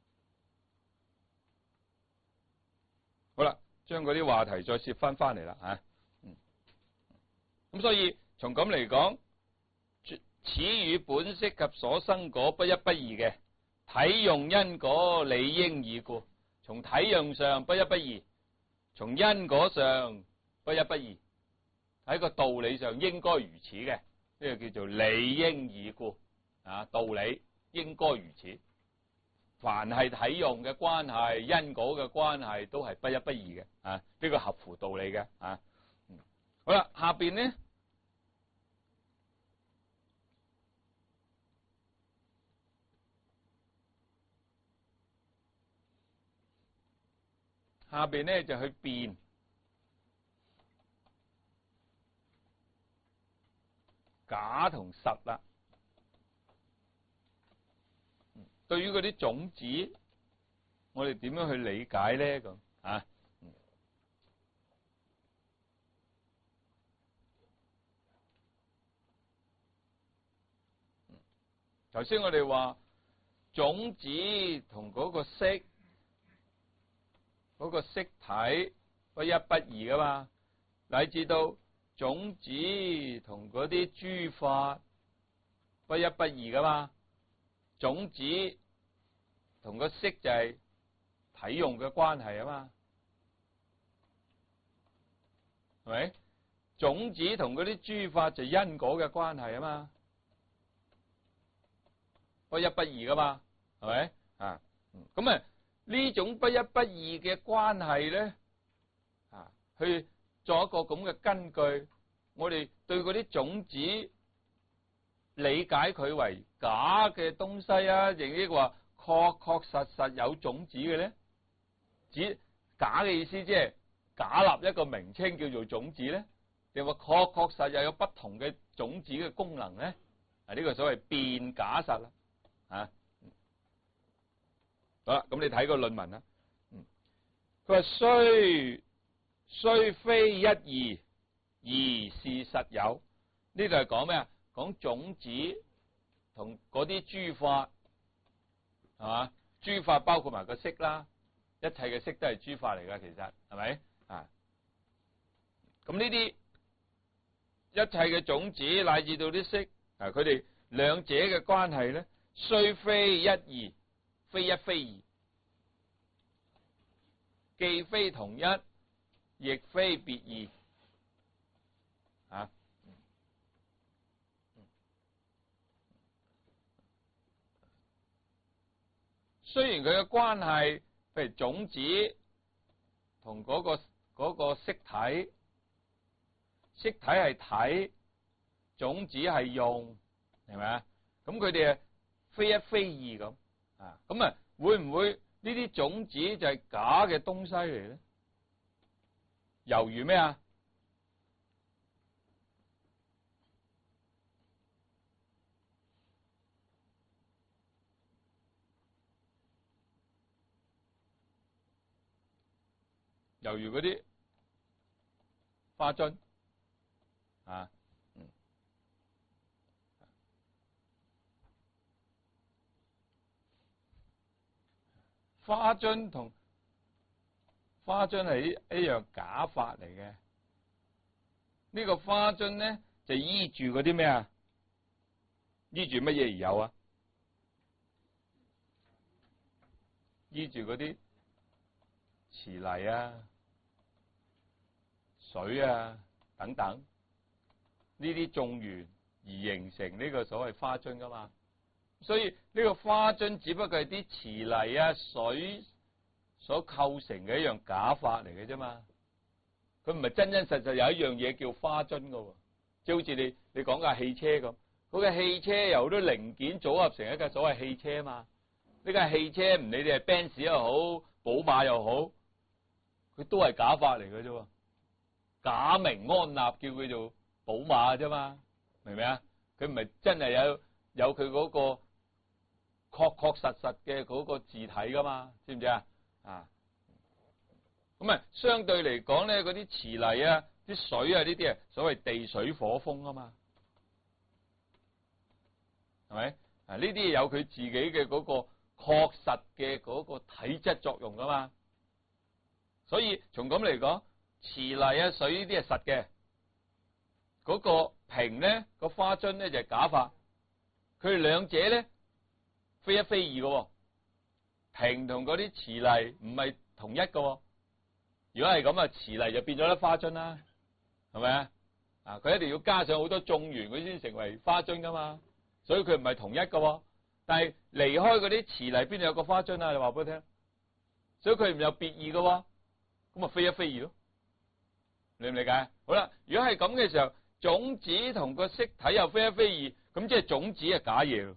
好啦，將嗰啲話題再攝翻翻嚟啦，吓，嗯，咁所以從咁嚟講，此與本色及所生果不一不二嘅，體用因果理應已故。從體用上不一不二，從因果上不一不二，喺個道理上應該如此嘅，呢個叫做理應已故啊，道理應該如此。凡係體用嘅關係、因果嘅關係，都係不一不二嘅啊，呢個合乎道理嘅啊。嗯，好啦，下邊呢？下邊咧就去辨假同實啦。對於嗰啲種子，我哋點樣去理解咧？咁啊，頭先我哋話種子同嗰個色。嗰個色體不一不二噶嘛，乃至到種子同嗰啲諸法不一不二噶嘛，種子同個色就係體用嘅關係啊嘛，係咪？種子同嗰啲諸法就因果嘅關係啊嘛，不一不二噶嘛，係咪啊？咁啊？呢種不一不二嘅關係咧，啊，去做一個咁嘅根據，我哋對嗰啲種子理解佢為假嘅東西啊，定抑或確確實實有種子嘅咧？指假嘅意思即係假立一個名稱叫做種子咧，定話確確實又有不同嘅種子嘅功能咧？ 啊，呢個所謂變假實啦，啊，好啦，咁你睇個論文啦。嗯，佢話雖雖非一義，而是實有。呢度係講咩啊？講種子同嗰啲諸法，係嘛？諸法包括埋個色啦，一切嘅色都係諸法嚟噶，其實係咪啊？咁呢啲一切嘅種子乃至到啲色，啊，佢哋兩者嘅關係咧，雖非一義，非一非二，既非同一，亦非別二，啊。雖然佢嘅關係，譬如種子同嗰個嗰個色體，色體係體，種子係用，係咪啊？咁佢哋係非一非二咁啊？咁啊，會唔會呢啲種子就係假嘅東西嚟咧？猶如咩啊？猶如嗰啲花樽啊，嗯，花樽同花樽係一一樣假法嚟嘅。呢個花樽咧就依住嗰啲咩啊？依住乜嘢而有啊？依住嗰啲瓷泥啊、水啊等等，呢啲種完而形成呢個所謂花樽噶嘛。所以呢個花樽只不過係啲瓷泥啊、水所構成嘅一樣假法嚟嘅啫嘛。佢唔係真真實實有一樣嘢叫花樽噶，即係好似你你講架汽車咁，嗰架汽車由好多零件組合成一架所謂汽車嘛。呢架汽車唔理你係 Benz 又好，寶馬又好，佢都係假法嚟嘅啫。假名安立叫佢做寶馬啫嘛，明唔明啊？佢唔係真係有有佢嗰個確確實實嘅嗰個字體噶嘛，知唔知啊？啊，咁啊，相對嚟講咧，嗰啲瓷泥啊、啲水啊呢啲啊，所謂地水火風啊嘛，係咪啊？呢啲有佢自己嘅嗰個確實嘅嗰個體質作用噶嘛，所以從咁嚟講，瓷泥啊、水呢啲係實嘅，嗰個瓶咧、個花樽咧就係假法，佢哋兩者咧非一非二嘅，瓶同嗰啲瓷泥唔係同一嘅。如果係咁啊，瓷泥就變咗粒花樽啦，係咪啊？啊，佢一定要加上好多種源，佢先成為花樽噶嘛，所以佢唔係同一嘅。但係離開嗰啲瓷泥，邊度有個花樽啊？你話俾我聽，所以佢唔有別異嘅，咁啊非一非二咯，理唔理解？好啦，如果係咁嘅時候，種子同個色體又非一非二，咁即係種子係假嘢，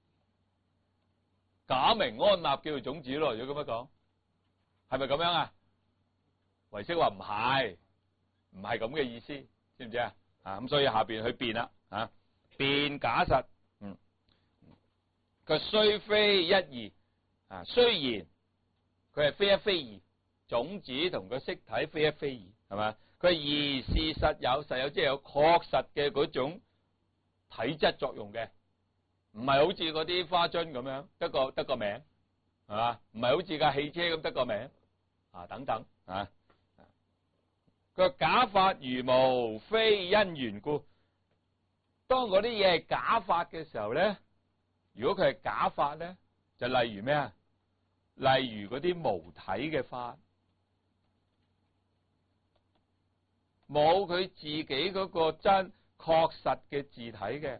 假名安立叫做種子咯。如果咁樣講，係咪咁樣啊？唯識話唔係，唔係咁嘅意思，知唔知啊？啊，咁所以下邊去變啦，啊，變假實，嗯，佢雖非一義，啊，雖然佢係非一非二，種子同個色體非一非二，係嘛？佢而是實有，實有即係有確實嘅嗰種體質作用嘅，唔係好似嗰啲花樽咁樣得個得個名，係嘛？唔係好似架汽車咁得個名，啊，等等，啊。佢話假法如無，非因緣故。當嗰啲嘢係假法嘅時候咧，如果佢係假法咧，就例如咩啊？例如嗰啲無體嘅法，冇佢自己嗰個真確實嘅字體嘅。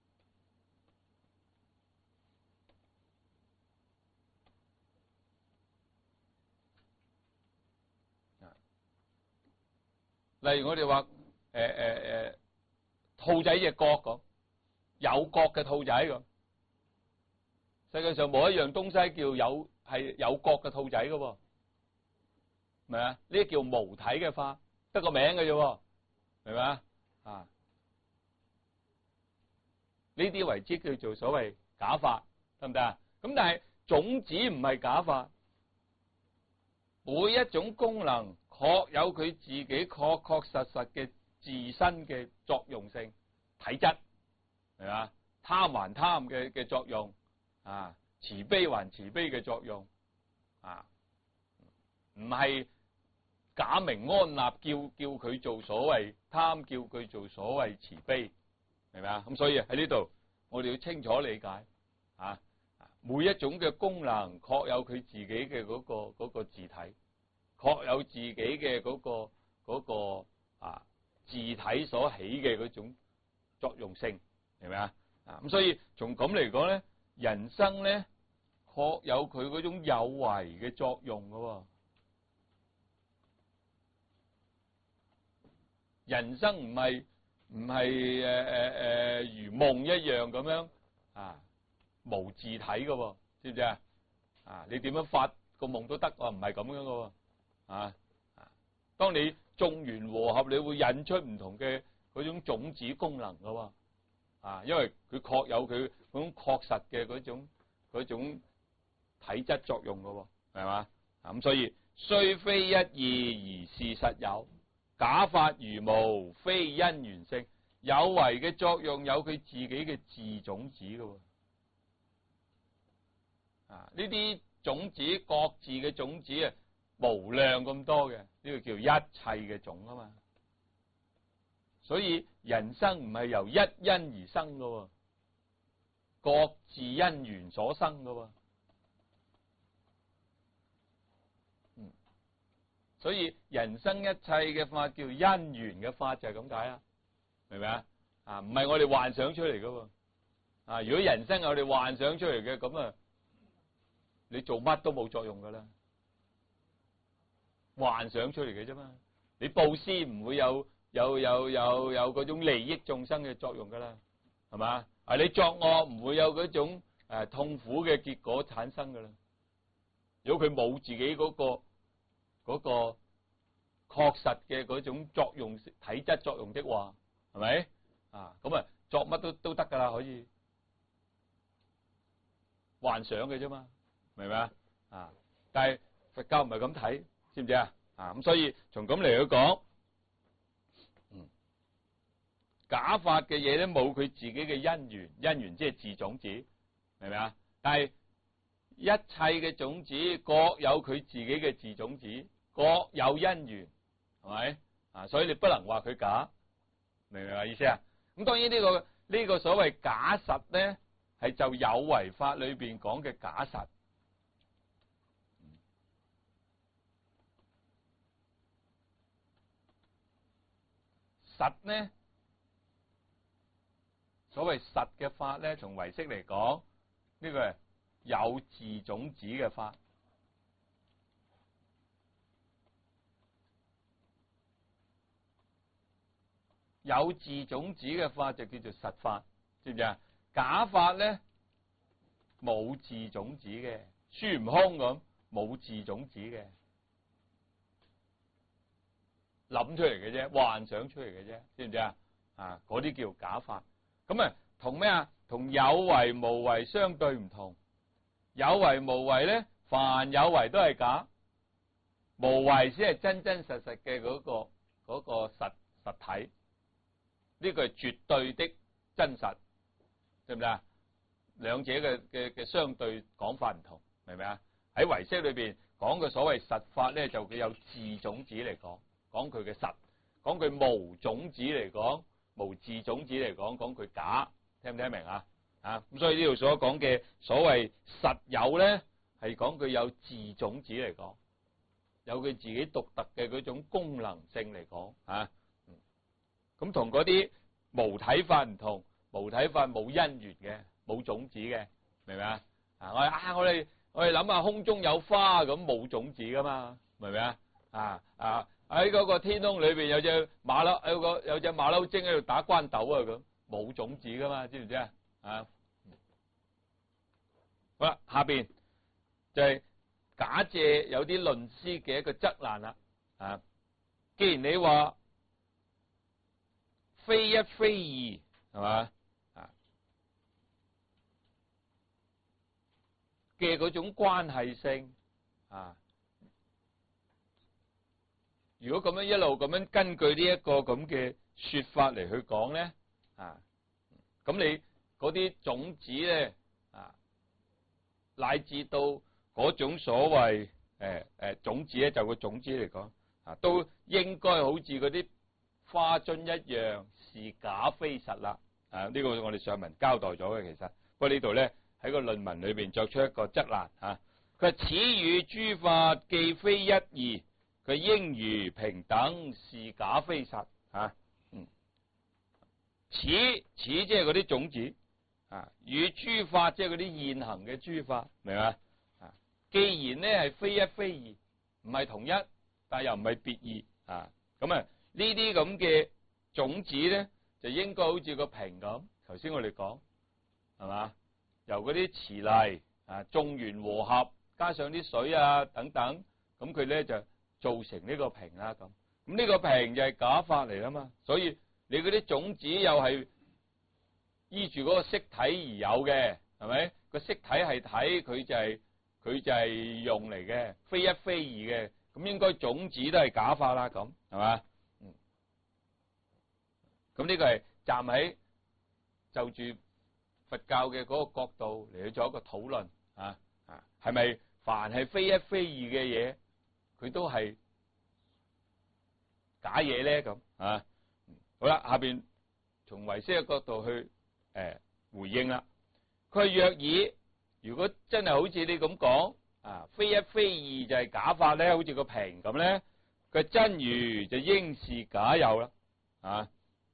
例如我哋話誒誒誒兔仔隻角咁，有角嘅兔仔咁，世界上冇一樣東西叫有係有角嘅兔仔嘅喎，明啊？呢啲叫無體嘅法，得個名嘅啫，明嘛？啊， 呢啲為之叫做所謂假法，得唔得啊？咁但係種子唔係假法，每一種功能確有佢自己確確實實嘅自身嘅作用性、體質，係嘛？貪還貪嘅嘅作用，啊，慈悲還慈悲嘅作用，啊，唔係假名安立叫叫佢做所謂貪，叫佢做所謂慈悲，明咪啊？咁所以喺呢度我哋要清楚理解，啊，每一種嘅功能確有佢自己嘅嗰個嗰個自體，確有自己嘅嗰個嗰個啊自體所起嘅嗰種作用性，明咪啊？啊咁所以從咁嚟講咧，人生咧確有佢嗰種有為嘅作用噶。人生唔係唔係誒誒誒如夢一樣咁樣啊無自體噶，知唔知啊？啊你點樣發個夢都得，唔係咁樣噶，啊啊！當你眾緣和合，你會引出唔同嘅嗰種種子功能噶，啊，因為佢確有佢嗰種確實嘅嗰種嗰種體質作用噶，係嘛？啊咁所以雖非一義而事實有。假法如無，非因緣性。有為嘅作用有佢自己嘅自種子嘅，啊呢啲種子各自嘅種子啊無量咁多嘅，呢個叫一切嘅種啊嘛。所以人生唔係由一因而生嘅，各自因緣所生嘅。所以人生一切嘅法叫因緣嘅法，就係咁解啦，明唔明啊？啊，唔係我哋幻想出嚟噶，啊，如果人生係我哋幻想出嚟嘅，咁啊，你做乜都冇作用噶啦，幻想出嚟嘅啫嘛。你布施唔會有有有有有嗰種利益眾生嘅作用噶啦，係嘛？啊，你作惡唔會有嗰種誒痛苦嘅結果產生噶啦。如果佢冇自己嗰個。嗰個確實嘅嗰種作用體質作用的話，係咪啊？咁啊作乜都都得噶啦，可以幻想嘅啫嘛，明唔明啊？啊！但係佛教唔係咁睇，知唔知啊？啊咁所以從咁嚟去講，嗯，假法嘅嘢咧冇佢自己嘅因緣，因緣即係自種子，明唔明啊？但係一切嘅種子各有佢自己嘅自種子。各有因緣，係咪啊？所以你不能話佢假，明唔明白意思啊？咁當然呢個呢個所謂假實咧，係就有為法裏邊講嘅假實。實咧，所謂實嘅法咧，從唯識嚟講，呢個係有自種子嘅法。有自種子嘅法就叫做實法，知唔知啊？假法咧冇自種子嘅，孫悟空咁冇自種子嘅，諗出嚟嘅啫，幻想出嚟嘅啫，知唔知啊？啊，嗰啲叫假法。咁啊，同咩啊？同有為無為相對唔同。有為無為咧，凡有為都係假，無為先係真真實實嘅嗰個嗰個實實體。呢個係絕對的真實，對唔對啊？兩者嘅嘅嘅相對講法唔同，明唔明啊？喺唯識裏邊講嘅所謂實法咧，就佢有自種子嚟講，講佢嘅實；講佢無種子嚟講，無自種子嚟講，講佢假。聽唔聽得明啊？啊咁，所以呢度所講嘅所謂實有咧，係講佢有自種子嚟講，有佢自己獨特嘅嗰種功能性嚟講啊。咁同嗰啲無體法唔同，無體法冇因緣嘅，冇種子嘅，明唔明啊？啊，我哋啊，我哋我哋諗下空中有花咁冇種子噶嘛，明唔明啊？啊啊喺嗰個天空裏邊有隻馬騮，有個有隻馬騮精喺度打關斗啊，咁冇種子噶嘛，知唔知啊？啊，好啦，下邊就係假借有啲論師嘅一個質難啦。啊，既然你話非一非二，係嘛啊？ 嘅嗰種關係性啊。如果咁樣一路咁樣根據呢一個咁嘅說法嚟去講咧，啊，咁你嗰啲種子咧，啊，乃至到嗰種所謂誒誒種子咧，就個種子嚟講，啊，都應該好似嗰啲花樽一樣，是假非實啦。啊，呢個我哋上文交代咗嘅，其實不過呢度咧喺個論文裏邊作出一個質難嚇。佢話此與諸法既非一義。佢應如平等，是假非實啊。嗯，此此即係嗰啲種子啊，與諸法即係嗰啲現行嘅諸法，明嘛？啊，既然咧係非一非二，唔係同一，但係又唔係別異啊。咁啊，呢啲咁嘅種子咧，就應該好似個瓶咁。頭先我哋講係嘛，由嗰啲瓷泥啊，種完和合，加上啲水啊等等，咁佢咧就造成呢個瓶啦，咁咁呢個瓶就係假法嚟啦嘛，所以你嗰啲種子又係依住嗰個色體而有嘅，係咪？個色體係體，佢就係佢就係用嚟嘅，非一非二嘅，咁應該種子都係假法啦，咁係嘛？嗯，咁呢個係站喺就住佛教嘅嗰個角度嚟去做一個討論啊啊，係咪凡係非一非二嘅嘢，佢都係假嘢咧？咁啊，好啦，下邊從唯識嘅角度去誒、呃、回應啦。佢係若以如果真係好似你咁講啊，非一非二就係假法咧，好似個瓶咁咧，佢真如就應是假有啦啊。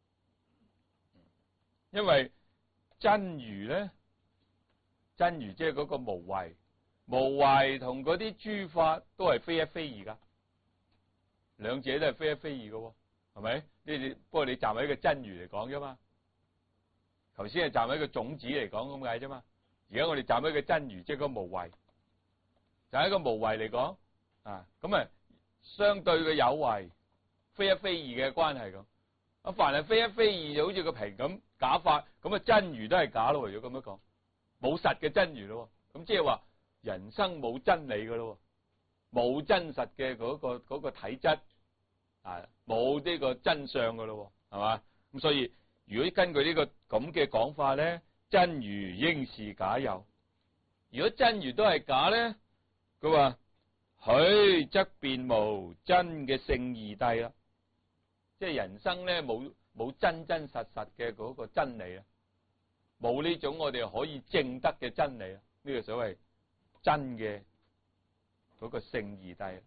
因為真如咧，真如即係嗰個無為，無為同嗰啲諸法都係非一非二噶，兩者都係非一非二噶，係咪？你哋不過你站喺個真如嚟講啫嘛，頭先係站喺個種子嚟講咁解啫嘛，而家我哋站喺個真如，即係個無為，就喺個無為嚟講啊，咁啊相對嘅有為，非一非二嘅關係咁。啊，凡係非一非二就好似個瓶咁假法，咁啊真如都係假咯。如果咁樣講，冇實嘅真如咯，咁即係話人生冇真理噶咯，冇真實嘅嗰個嗰個體質啊，冇呢個真相噶咯，係嘛？咁所以如果根據呢個咁嘅講法咧，真如應是假有。如果真如都係假咧，佢話許則便無真嘅聖義諦啦。即係人生咧，冇冇真真實實嘅嗰個真理啊，冇呢種我哋可以證得嘅真理啊，呢個所謂真嘅嗰個聖義諦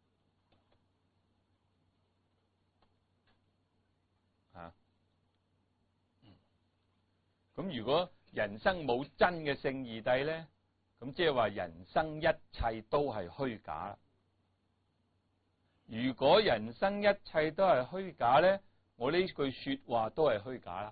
啊。咁如果人生冇真嘅聖義諦咧，咁即係話人生一切都係虛假啦。如果人生一切都係虛假咧，我呢句說話都係虛假啦。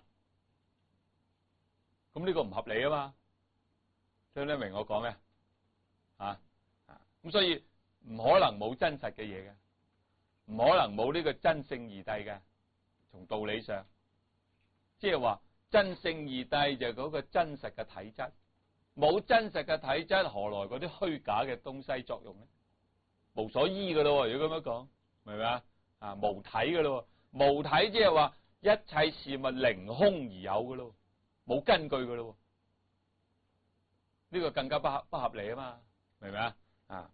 咁呢個唔合理啊嘛，聽得明我講咩啊？咁所以唔可能冇真實嘅嘢嘅，唔可能冇呢個真聖義諦嘅。從道理上，即係話真聖義諦就係嗰個真實嘅體質，冇真實嘅體質，何來嗰啲虛假嘅東西作用咧？無所依噶咯，如果咁樣講，明唔明啊？啊，無體噶咯，無體即係話一切事物凌空而有噶咯，冇根據噶咯，呢個更加不合不合理啊嘛，明唔明啊？啊，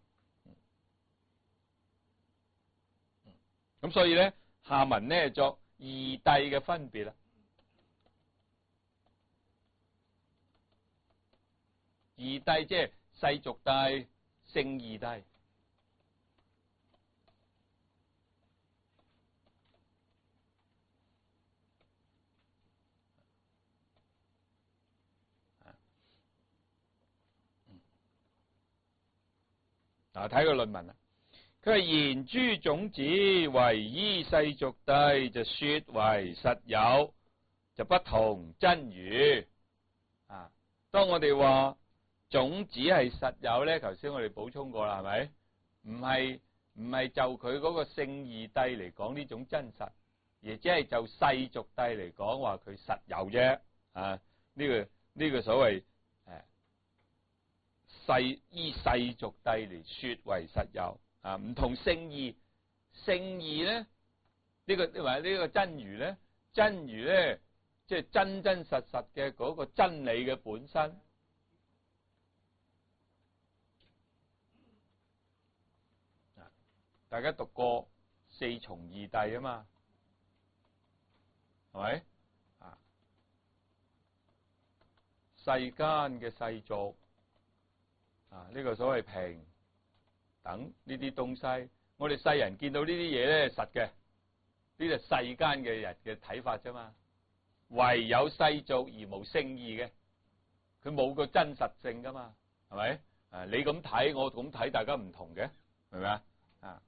咁所以咧，下文咧作二諦嘅分別啦，二諦即係世俗諦、聖義諦。嗱，睇個論文啦。佢係言諸種子為依世俗諦，就說為實有，就不同真如。啊，當我哋話種子係實有咧，頭先我哋補充過啦，係咪？唔係唔係就佢嗰個聖義諦嚟講呢種真實，而只係就世俗諦嚟講話佢實有啫。啊，呢個呢個所謂誒世依世俗諦嚟說為實有啊，唔同聖義。聖義咧，呢、這個或者呢個真如咧，真如咧即係真真實實嘅嗰個真理嘅本身。大家讀過四重義諦啊嘛，係咪啊？世間嘅世俗啊，呢、這個所謂平等呢啲東西，我哋世人見到呢啲嘢咧實嘅，呢啲係世間嘅人嘅睇法啫嘛。唯有世俗而無聖義嘅，佢冇個真實性噶嘛，係咪？啊，你咁睇，我咁睇，大家唔同嘅，明唔明啊？啊，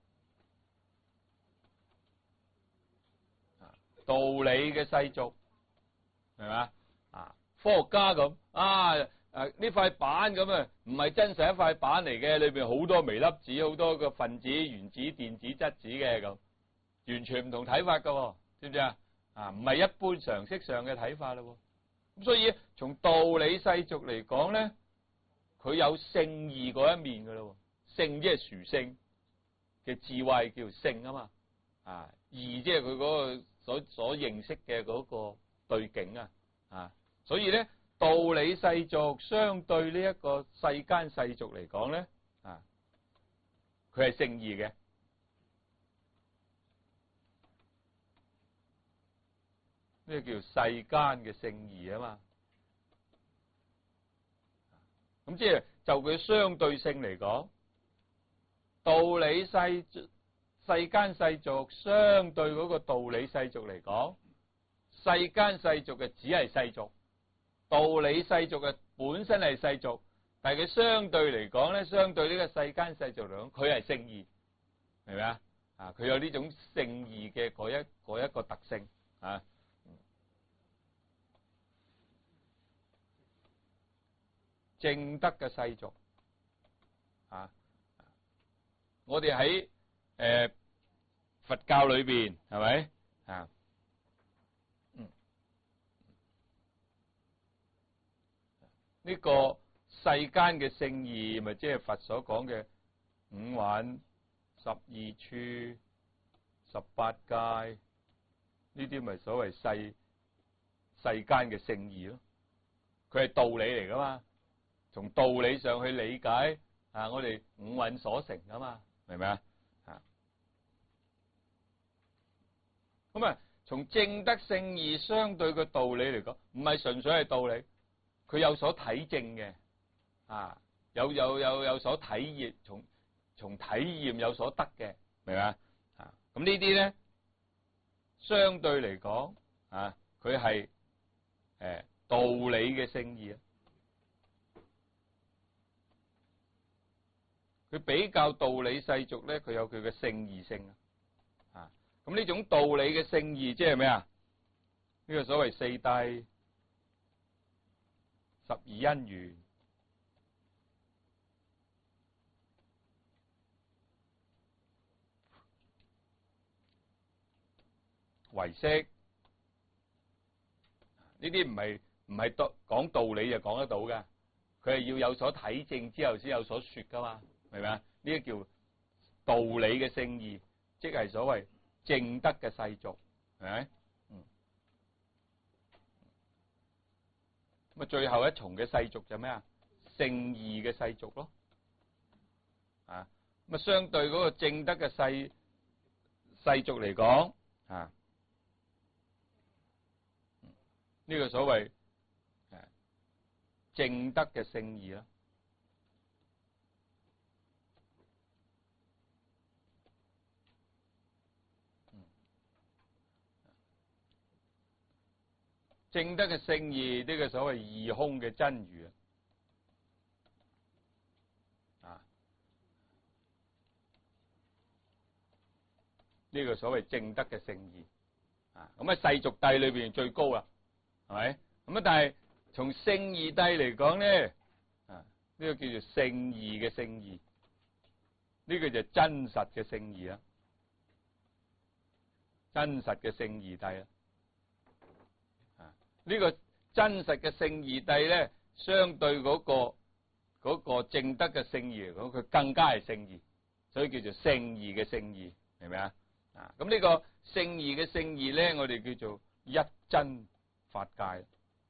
道理嘅世俗，明嘛？啊，科學家咁啊，誒呢塊板咁啊，唔係真實一塊板嚟嘅，裏邊好多微粒子，好多個分子、原子、電子、質子嘅咁，完全唔同睇法噶，知唔知啊？啊，唔係一般常識上嘅睇法咯。咁所以從道理世俗嚟講咧，佢有聖義嗰一面噶咯。聖即係殊勝嘅智慧叫聖啊嘛，啊義即係佢嗰個所所認識嘅嗰個對境啊，啊，所以咧道理世俗相對呢一個世間世俗嚟講咧，啊，佢係聖義嘅。呢個叫世間嘅聖義啊嘛，咁即係就佢相對性嚟講，道理世世間世俗相對嗰個道理世俗嚟講，世間世俗嘅只係世俗，道理世俗嘅本身係世俗，但係佢相對嚟講咧，相對呢個世間世俗嚟講，佢係聖義，明唔明啊？啊，佢有呢種聖義嘅嗰一嗰一個特性啊。正德嘅世俗啊，我哋喺誒佛教裏邊係咪啊？嗯，呢個世間嘅聖義，咪即係佛所講嘅五蘊、十二處、十八界，呢啲咪所謂世世間嘅聖義咯？佢係道理嚟噶嘛？從道理上去理解啊，我哋五蘊所成啊嘛，明唔明啊？啊，咁啊，從正德聖義相對嘅道理嚟講，唔係純粹係道理，佢有所體證嘅啊，有有有有所體驗，從從體驗有所得嘅，明唔明啊？啊，咁呢啲咧，相對嚟講啊，佢係誒道理嘅聖義啊。佢比較道理世俗咧，佢有佢嘅聖義性啊！咁呢種道理嘅聖義，即係咩啊？呢個所謂四諦、十二因緣、唯識，呢啲唔係唔係講講道理就講得到嘅，佢係要有所體證之後先有所說噶嘛。明唔明啊？呢啲叫道理嘅聖義，即係所謂正德嘅世俗，係咪？嗯。咁啊，最後一重嘅世俗就咩啊？聖義嘅世俗咯。啊，咁啊，相對嗰個正德嘅世世俗嚟講，啊，呢個所謂誒正德嘅聖義啦。正德嘅聖義，呢個所謂義空嘅真如啊，呢個所謂正德嘅聖義啊，咁喺世俗諦裏邊最高啦，係咪？咁啊，但係從聖義諦嚟講咧，啊，呢個叫做聖義嘅聖義，呢個就真實嘅聖義啦，真實嘅聖義諦啦。呢個真實嘅聖義諦咧，相對嗰個嗰個正德嘅聖義嚟講，佢更加係聖義，所以叫做聖義嘅聖義，明唔明啊？啊，咁呢個聖義嘅聖義咧，我哋叫做一真法界。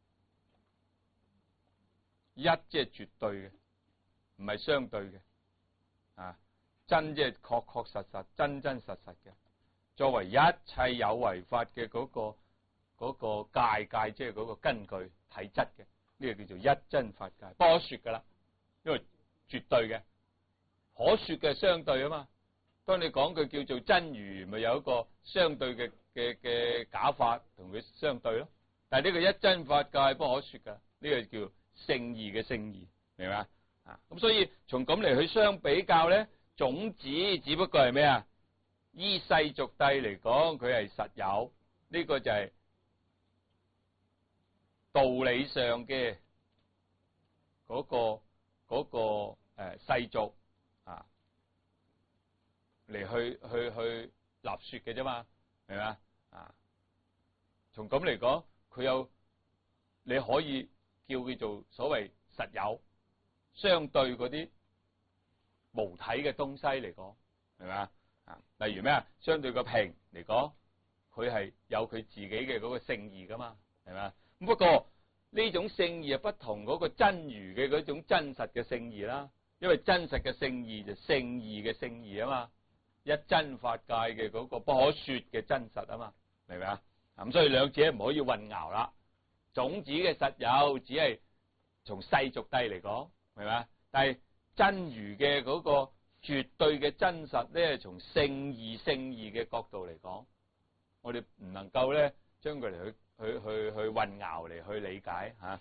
一即係絕對嘅，唔係相對嘅。啊，真即係確確實實、真真實實嘅。作為一切有為法嘅嗰個嗰個界界，即係嗰個根據體質嘅，呢個叫做一真法界，不可說噶啦，因為絕對嘅，可說嘅係相對啊嘛。當你講佢叫做真如，咪有一個相對嘅嘅嘅假法同佢相對咯。但係呢個一真法界不可說噶，呢個叫聖義嘅聖義，明嘛？啊，咁所以從咁嚟去相比較咧，種子只不過係咩啊？依世俗諦嚟講，佢係實有，呢、這個就係道理上嘅嗰、那個嗰、那個誒、呃、世俗啊嚟去去去立說嘅啫嘛，明嘛？啊，從咁嚟講，佢有你可以叫佢做所謂實有，相對嗰啲無體嘅東西嚟講，明嘛？啊，例如咩啊？相對個瓶嚟講，佢係有佢自己嘅嗰個聖義噶嘛，係嘛？咁不過呢種聖義係不同嗰個真如嘅嗰種真實嘅聖義啦，因為真實嘅聖義就聖義嘅聖義啊嘛，一真法界嘅嗰個不可說嘅真實啊嘛，明唔明啊？咁所以兩者唔可以混淆啦。種子嘅實有只係從世俗諦嚟講，明嘛？但係真如嘅嗰個絕對嘅真實咧，從聖義聖義嘅角度嚟講，我哋唔能夠咧將佢嚟去去去去混淆嚟去理解吓。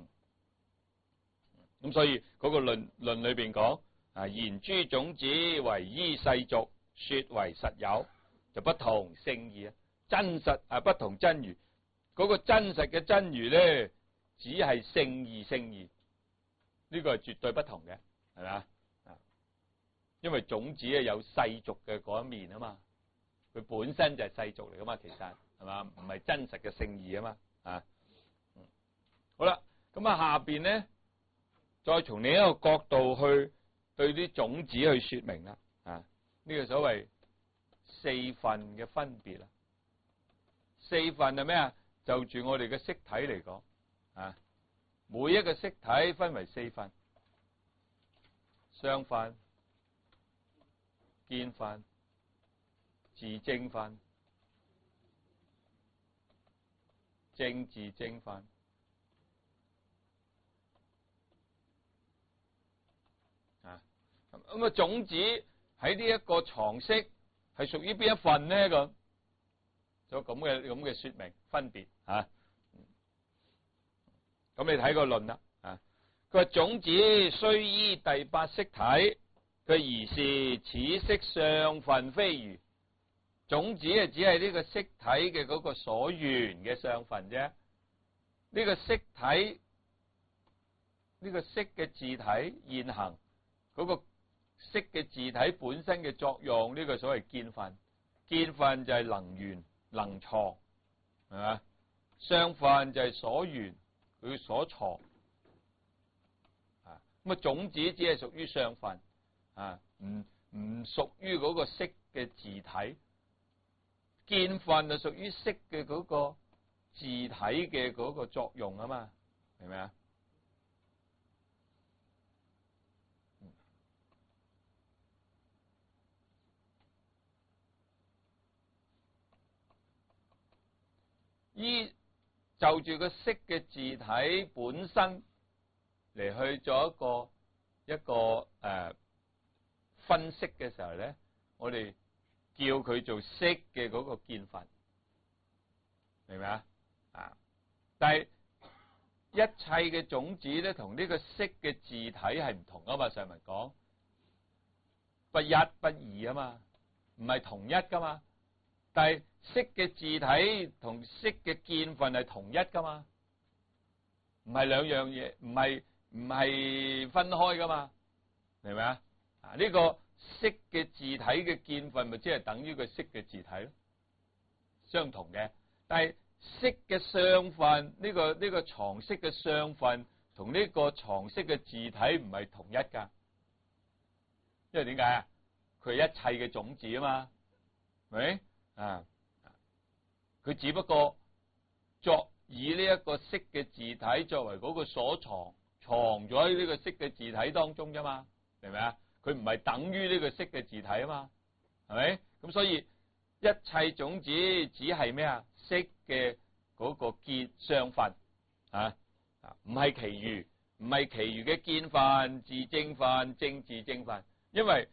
咁、啊、所以嗰個論論裏邊講啊，言諸種子為依世俗說為實有，就不同聖義啊，真實啊不同真如。嗰個真實嘅真如咧，只係聖義聖義，呢個係絕對不同嘅，係咪啊？因為種子咧有世俗嘅嗰一面啊嘛，佢本身就係世俗嚟噶嘛，其實係嘛，唔係真實嘅聖義啊嘛，啊，好啦，咁啊下邊咧，再從另一個角度去對啲種子去說明啦，啊，呢個所謂四分嘅分別啦，四分係咩啊？就住我哋嘅色體嚟講，啊，每一個色體分為四分：相分、見分、自證分、證自證分。啊，咁啊種子喺呢一個常識係屬於邊一份呢？咁有咁嘅咁嘅說明分別吓，咁你睇個論啦，啊，佢話種子雖依第八識體，佢而是此色相分非餘。種子啊，只係呢個色體嘅嗰個所緣嘅相分啫。呢、這個色體，呢、這個色嘅自體現行嗰、那個色嘅自體本身嘅作用，呢、這個所謂見分。見分就係能緣。能藏係嘛？相分就係所緣，佢所藏啊。咁啊，種子只係屬於相分啊，唔唔屬於嗰個色嘅自體。見分就屬於色嘅嗰個自體嘅嗰個作用啊嘛，明唔明啊？依就住個色嘅自體本身嚟去做一個一個誒、呃、分析嘅時候咧，我哋叫佢做色嘅嗰個見分，明唔明啊？啊！但係一切嘅種子咧，同呢個色嘅自體係唔同啊嘛。上文講不一不二啊嘛，唔係同一噶嘛。但係色嘅自體同色嘅見分係同一噶嘛，唔係兩樣嘢，唔係唔係分開噶嘛，明唔明啊？啊，呢個色嘅自體嘅見分咪即係等於個色嘅自體咯，相同嘅。但係色嘅相分，呢個呢個常識嘅相分同呢個床色嘅字體唔係同一噶，因為點解啊？佢係一切嘅種子啊嘛，係咪啊？佢只不過作以呢一個色嘅字體作為嗰個所藏，藏咗喺呢個色嘅字體當中啫嘛，明唔明啊？佢唔係等於呢個色嘅字體啊嘛，係咪？咁所以一切種子只係咩啊？色嘅嗰個結相分啊，唔係其餘，唔係其餘嘅見分、自證分、證自證分，因為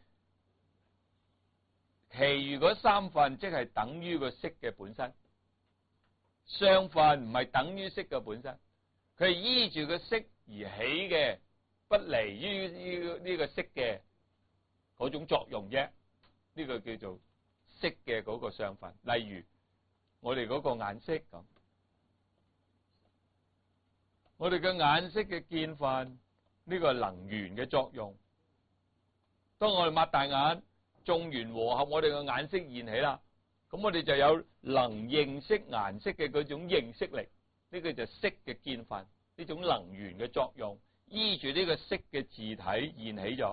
其餘嗰三分即係等於個色嘅本身。相分唔係等於色嘅本身，佢係依住個色而起嘅，不離於呢呢個色嘅嗰種作用啫。呢個叫做色嘅嗰個相分。例如我哋嗰個眼色咁，我哋嘅眼色嘅見分，呢個係能緣嘅作用。當我哋擘大眼，眾緣和合，我哋嘅眼色現起啦。咁我哋就有能認識顏色嘅嗰種認識力，呢個就色嘅見分，呢種能緣嘅作用，依住呢個色嘅字體現起咗。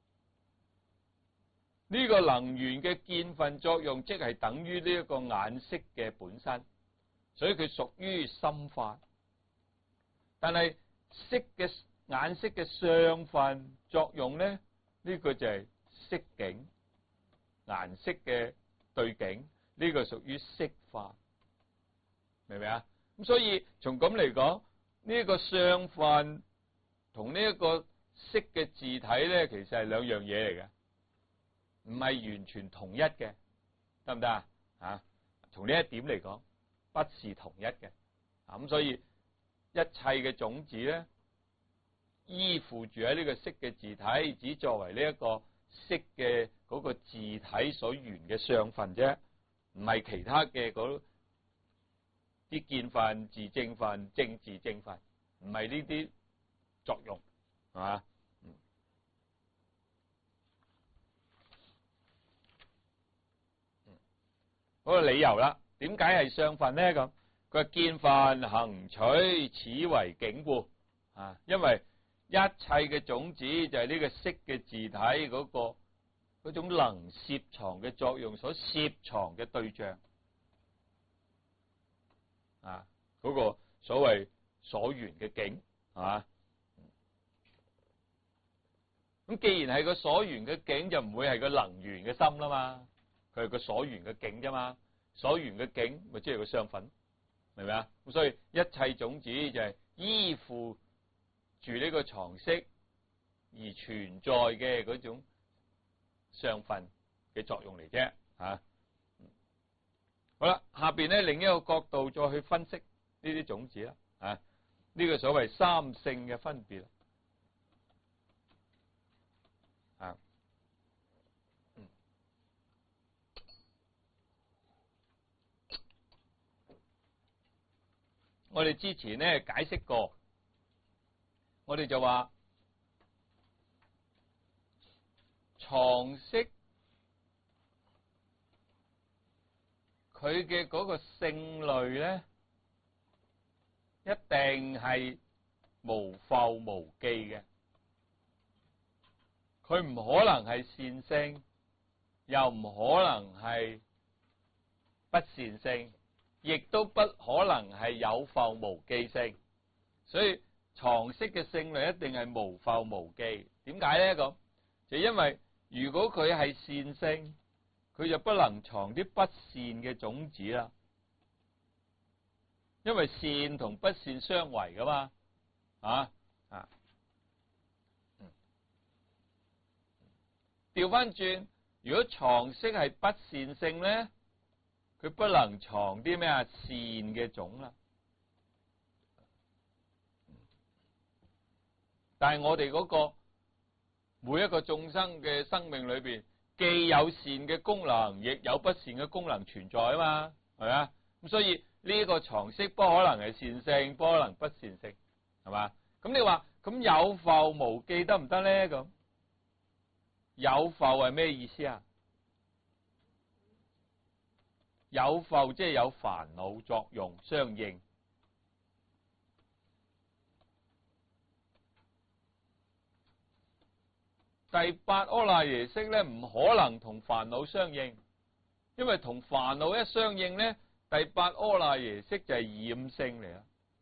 呢個能緣嘅見分作用，即係等於呢一個眼色嘅本身，所以佢屬於心法。但係色嘅眼色嘅相分作用咧，呢個就係色境，顏色嘅對境。呢個屬於色法，明唔明啊？咁所以從咁嚟講，呢一個相分同呢一個色嘅字體咧，其實係兩樣嘢嚟嘅，唔係完全同一嘅，得唔得啊？啊，從呢一點嚟講，不是同一嘅。啊，咁所以一切嘅種子咧，依附住喺呢個色嘅字體，只作為呢一個色嘅嗰個字體所緣嘅相分啫。唔係其他嘅嗰啲見分、自證分、證自證分，唔係呢啲作用，係嘛？嗯，嗯，嗰個理由啦，點解係相分咧？咁佢話見分行取，此為境故啊，因為一切嘅種子就係呢個色嘅字體嗰個。嗰種能攝藏嘅作用所攝藏嘅對象啊，嗰、那個所謂所緣嘅境係嘛？咁既然係個所緣嘅境，就唔會係個能緣嘅心啦嘛，佢係個所緣嘅境啫嘛，所緣嘅境咪即係個相分，明唔明啊？咁所以一切種子就係依附住呢個藏色而存在嘅嗰種相分嘅作用嚟啫，吓。好啦，下邊咧另一個角度再去分析呢啲種子啦，啊，呢個所謂三性嘅分別啦，啊，嗯，我哋之前咧解釋過，我哋就話藏色佢嘅嗰個性類咧，一定係無覆無記嘅，佢唔可能係善性，又唔可能係不善性，亦都不可能係有覆無記性，所以藏色嘅性類一定係無覆無記。點解咧？咁就因為如果佢係善性，佢就不能藏啲不善嘅種子啦，因為善同不善相違噶嘛，啊啊，調翻轉，如果藏色係不善性咧，佢不能藏啲咩啊善嘅種啦。但係我哋嗰個每一個眾生嘅生命裏邊，既有善嘅功能，亦有不善嘅功能存在啊嘛，係咪啊？咁所以呢一個藏色不可能係善性，不可能不善性，係嘛？咁你話咁有覆無記得唔得咧？咁有覆係咩意思啊？有覆即係有煩惱作用相應， 第八阿賴耶識咧唔可能同煩惱相應，因為同煩惱一相應咧，第八阿賴耶識就係染性嚟啦。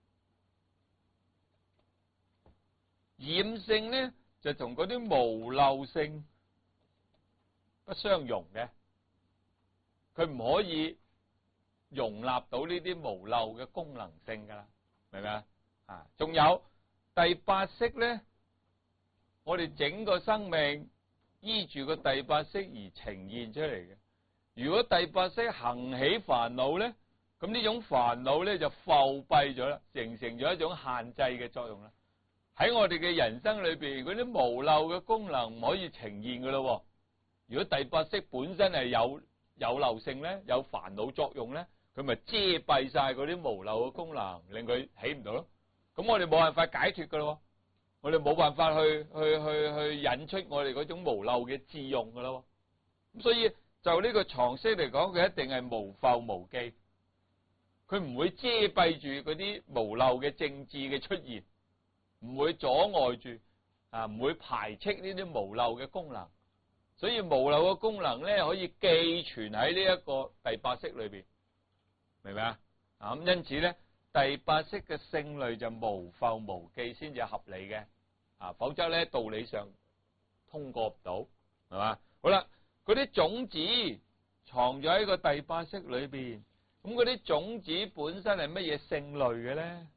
染性咧就同嗰啲無漏性不相容嘅，佢唔可以容納到呢啲無漏嘅功能性噶啦，明唔明啊？啊，仲有第八識咧，我哋整個生命依住個第八識而呈現出嚟嘅。如果第八識行起煩惱咧，咁呢種煩惱咧就浮閉咗啦，形成咗一種限制嘅作用啦。喺我哋嘅人生裏邊，嗰啲無漏嘅功能唔可以呈現噶咯。如果第八識本身係有有漏性咧，有煩惱作用咧，佢咪遮蔽晒嗰啲無漏嘅功能，令佢起唔到咯。咁我哋冇辦法解脫噶咯，我哋冇辦法去去去去引出我哋嗰種無漏嘅智用噶咯。咁所以就呢個常識嚟講，佢一定係無覆無記，佢唔會遮蔽住嗰啲無漏嘅正智嘅出現，唔會阻礙住啊，唔會排斥呢啲無漏嘅功能。所以無漏嘅功能咧，可以寄存喺呢一個第八識裏邊，明唔明啊？啊咁因此咧，第八識嘅性類就無覆無記先至合理嘅，啊，否則咧道理上通過唔到，係嘛？好啦，嗰啲種子藏咗喺個第八識裏邊，咁嗰啲種子本身係乜嘢性類嘅咧？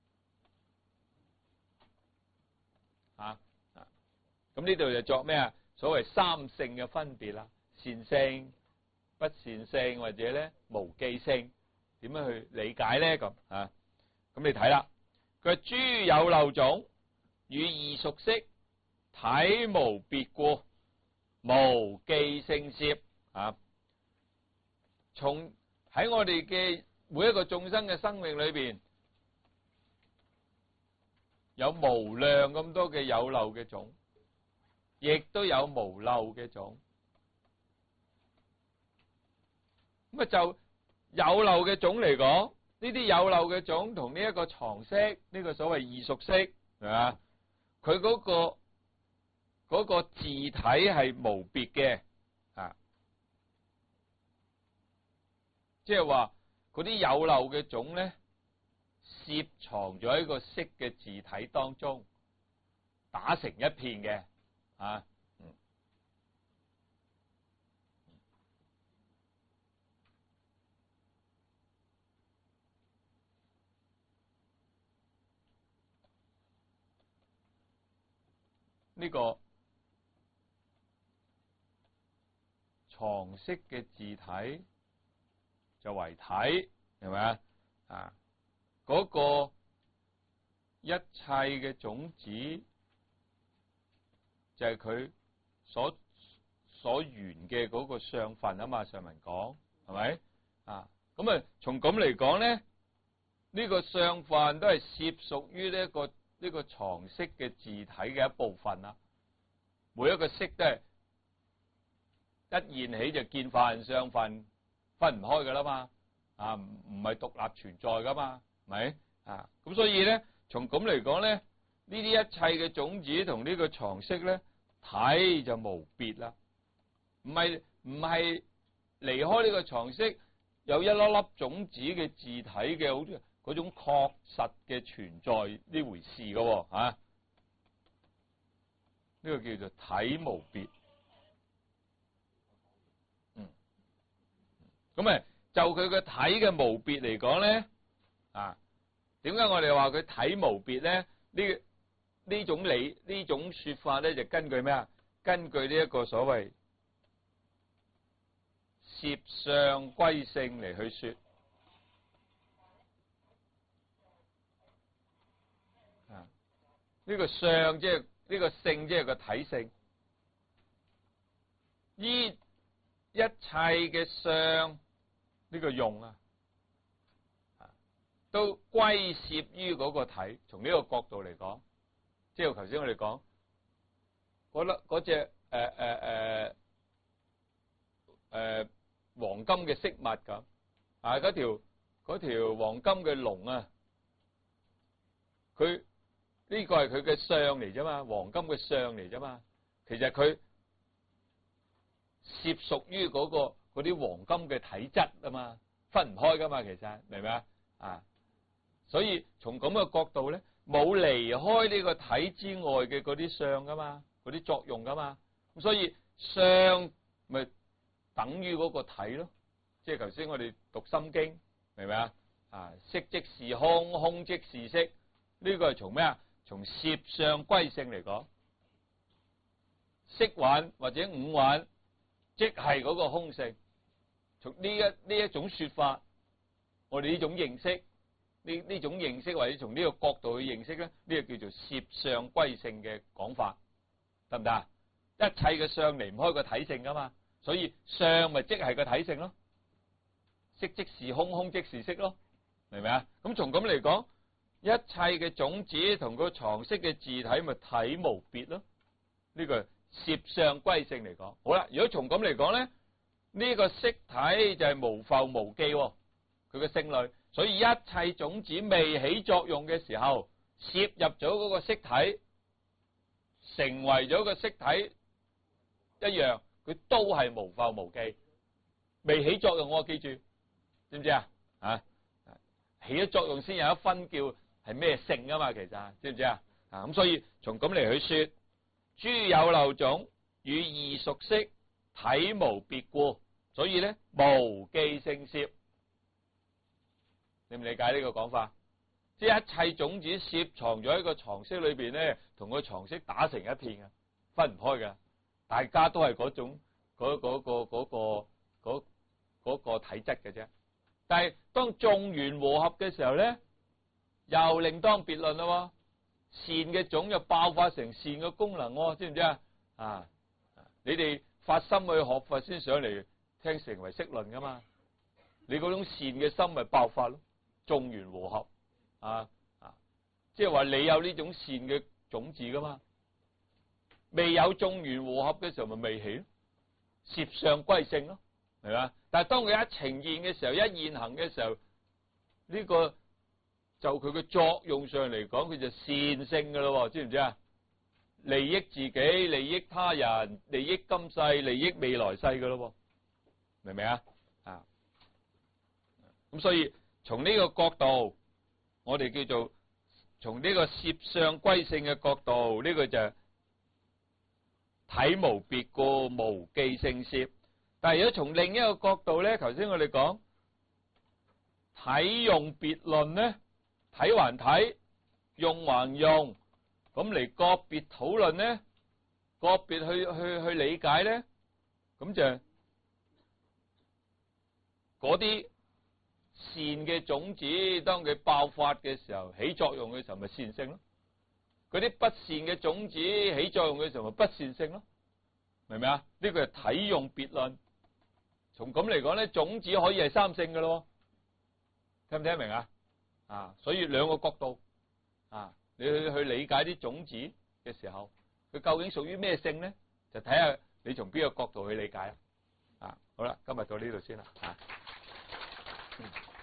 啊啊，咁呢度就作咩啊？所謂三性嘅分別啦，善性、不善性或者咧無記性，點樣去理解咧？咁啊，咁你睇啦，佢話諸有漏種與異熟識體無別故，無記性攝啊。從喺我哋嘅每一個眾生嘅生命裏邊，有無量咁多嘅有漏嘅種。亦都有無漏嘅種，咁啊就有漏嘅種嚟講，呢啲有漏嘅種同呢一個常識，呢個所謂異熟識，係嘛？佢嗰個嗰個自體係無別嘅，啊，即係話嗰啲有漏嘅種咧，攝藏咗喺個識嘅自體當中，打成一片嘅。啊，嗯，呢個常識嘅自體就為體，係咪啊？啊，嗰個一切嘅種子。就係佢所所緣嘅嗰個相分啊嘛，上文講係咪啊？咁啊，從咁嚟講咧，呢個相分都係攝屬於呢一個呢個常識嘅自體嘅一部分啦。每一個識都係一現起就見法相分，分唔開噶啦嘛，啊，唔唔係獨立存在噶嘛，係咪啊？咁所以咧，從咁嚟講咧。呢啲一切嘅種子同呢個常識咧，體就無別啦，唔係唔係離開呢個常識，有一粒粒種子嘅自體嘅，好似嗰種確實嘅存在呢回事嘅吓，呢、啊這個叫做體無別。嗯，咁啊，就佢個體嘅無別嚟講咧，啊，點解我哋話佢體無別咧？呢？呢種理呢種說法咧，就根據咩啊？根據呢一個所謂攝相歸性嚟去說啊。呢個相即係呢個性，即係個體性。依一切嘅相呢個用啊，都歸攝於嗰個體。從呢個角度嚟講。即係頭先我哋講嗰粒嗰隻誒誒誒誒黃金嘅飾物咁啊，嗰條嗰條黃金嘅龍啊，佢呢個係佢嘅相嚟啫嘛，黃金嘅相嚟啫嘛。 其實佢涉屬於嗰個嗰啲黃金嘅體質啊嘛，分唔開噶嘛，其實明唔明啊？啊，所以從咁嘅角度咧，冇離開呢個體之外嘅嗰啲相噶嘛，嗰啲作用噶嘛，咁所以相咪等於嗰個體咯，即係頭先我哋讀心經，明唔明啊？啊，色即是空，空即是色，呢個係從咩啊？從攝相歸性嚟講，色蘊或者五蘊，即係嗰個空性。從呢一呢一種說法，我哋呢種認識，呢呢種認識或者從呢個角度去認識咧，呢個叫做攝相歸性嘅講法，得唔得啊？一切嘅相離唔開個體性噶嘛，所以相咪即係個體性咯。色即是空，空即是色咯，明唔明啊？咁從咁嚟講，一切嘅種子同個藏識嘅自體咪體無別咯。呢個攝相歸性嚟講，好啦，如果從咁嚟講咧，呢個色體就係無浮無記，佢嘅性類，所以一切種子未起作用嘅時候，攝入咗嗰個色體，成為咗個色體一樣，佢都係無浮無記，未起作用，我記住，知唔知啊？啊，起咗作用先有一分叫係咩性啊嘛，其實知唔知啊？啊，咁所以從咁嚟去說，諸有漏種與異熟識體無別故，所以咧無記性攝，你唔理解呢個講法？即係一切種子攝藏咗喺個藏識裏邊咧，同個藏識打成一片嘅，分唔開嘅，大家都係嗰種嗰嗰個嗰個嗰嗰個體質嘅啫。但係當眾緣和合嘅時候咧，又另當別論啦。善嘅種又爆發成善嘅功能，知唔知啊？啊，你哋發心去學佛先上嚟聽成唯識論噶嘛？你嗰種善嘅心咪爆發咯，眾緣和合啊啊！即係話你有呢種善嘅種子噶嘛？未有眾緣和合嘅時候咪未起咯，攝相歸性咯，係嘛？但係當佢一呈現嘅時候，一現行嘅時候，呢個就佢嘅作用上嚟講，佢就善性噶咯，知唔知啊？利益自己，利益他人，利益今世，利益未來世噶咯，明唔明啊？啊，咁所以從呢個角度，我哋叫做從呢個攝相歸性嘅角度，呢個就係體無別故，無記性攝。但係如果從另一個角度咧，頭先我哋講體用別論咧，體還體，用還用，咁嚟個別討論咧，個別去去去理解咧，咁就嗰啲善嘅種子，當佢爆發嘅時候，起作用嘅時候，咪善性咯；嗰啲不善嘅種子起作用嘅時候，咪不善性咯。明唔明啊？呢個係體用別論。從咁嚟講咧，種子可以係三性嘅咯，聽唔聽得明啊？啊，所以兩個角度啊，你去去理解啲種子嘅時候，佢究竟屬於咩性咧？就睇下你從邊個角度去理解啊。啊，好啦，今日到呢度先啦。啊。嗯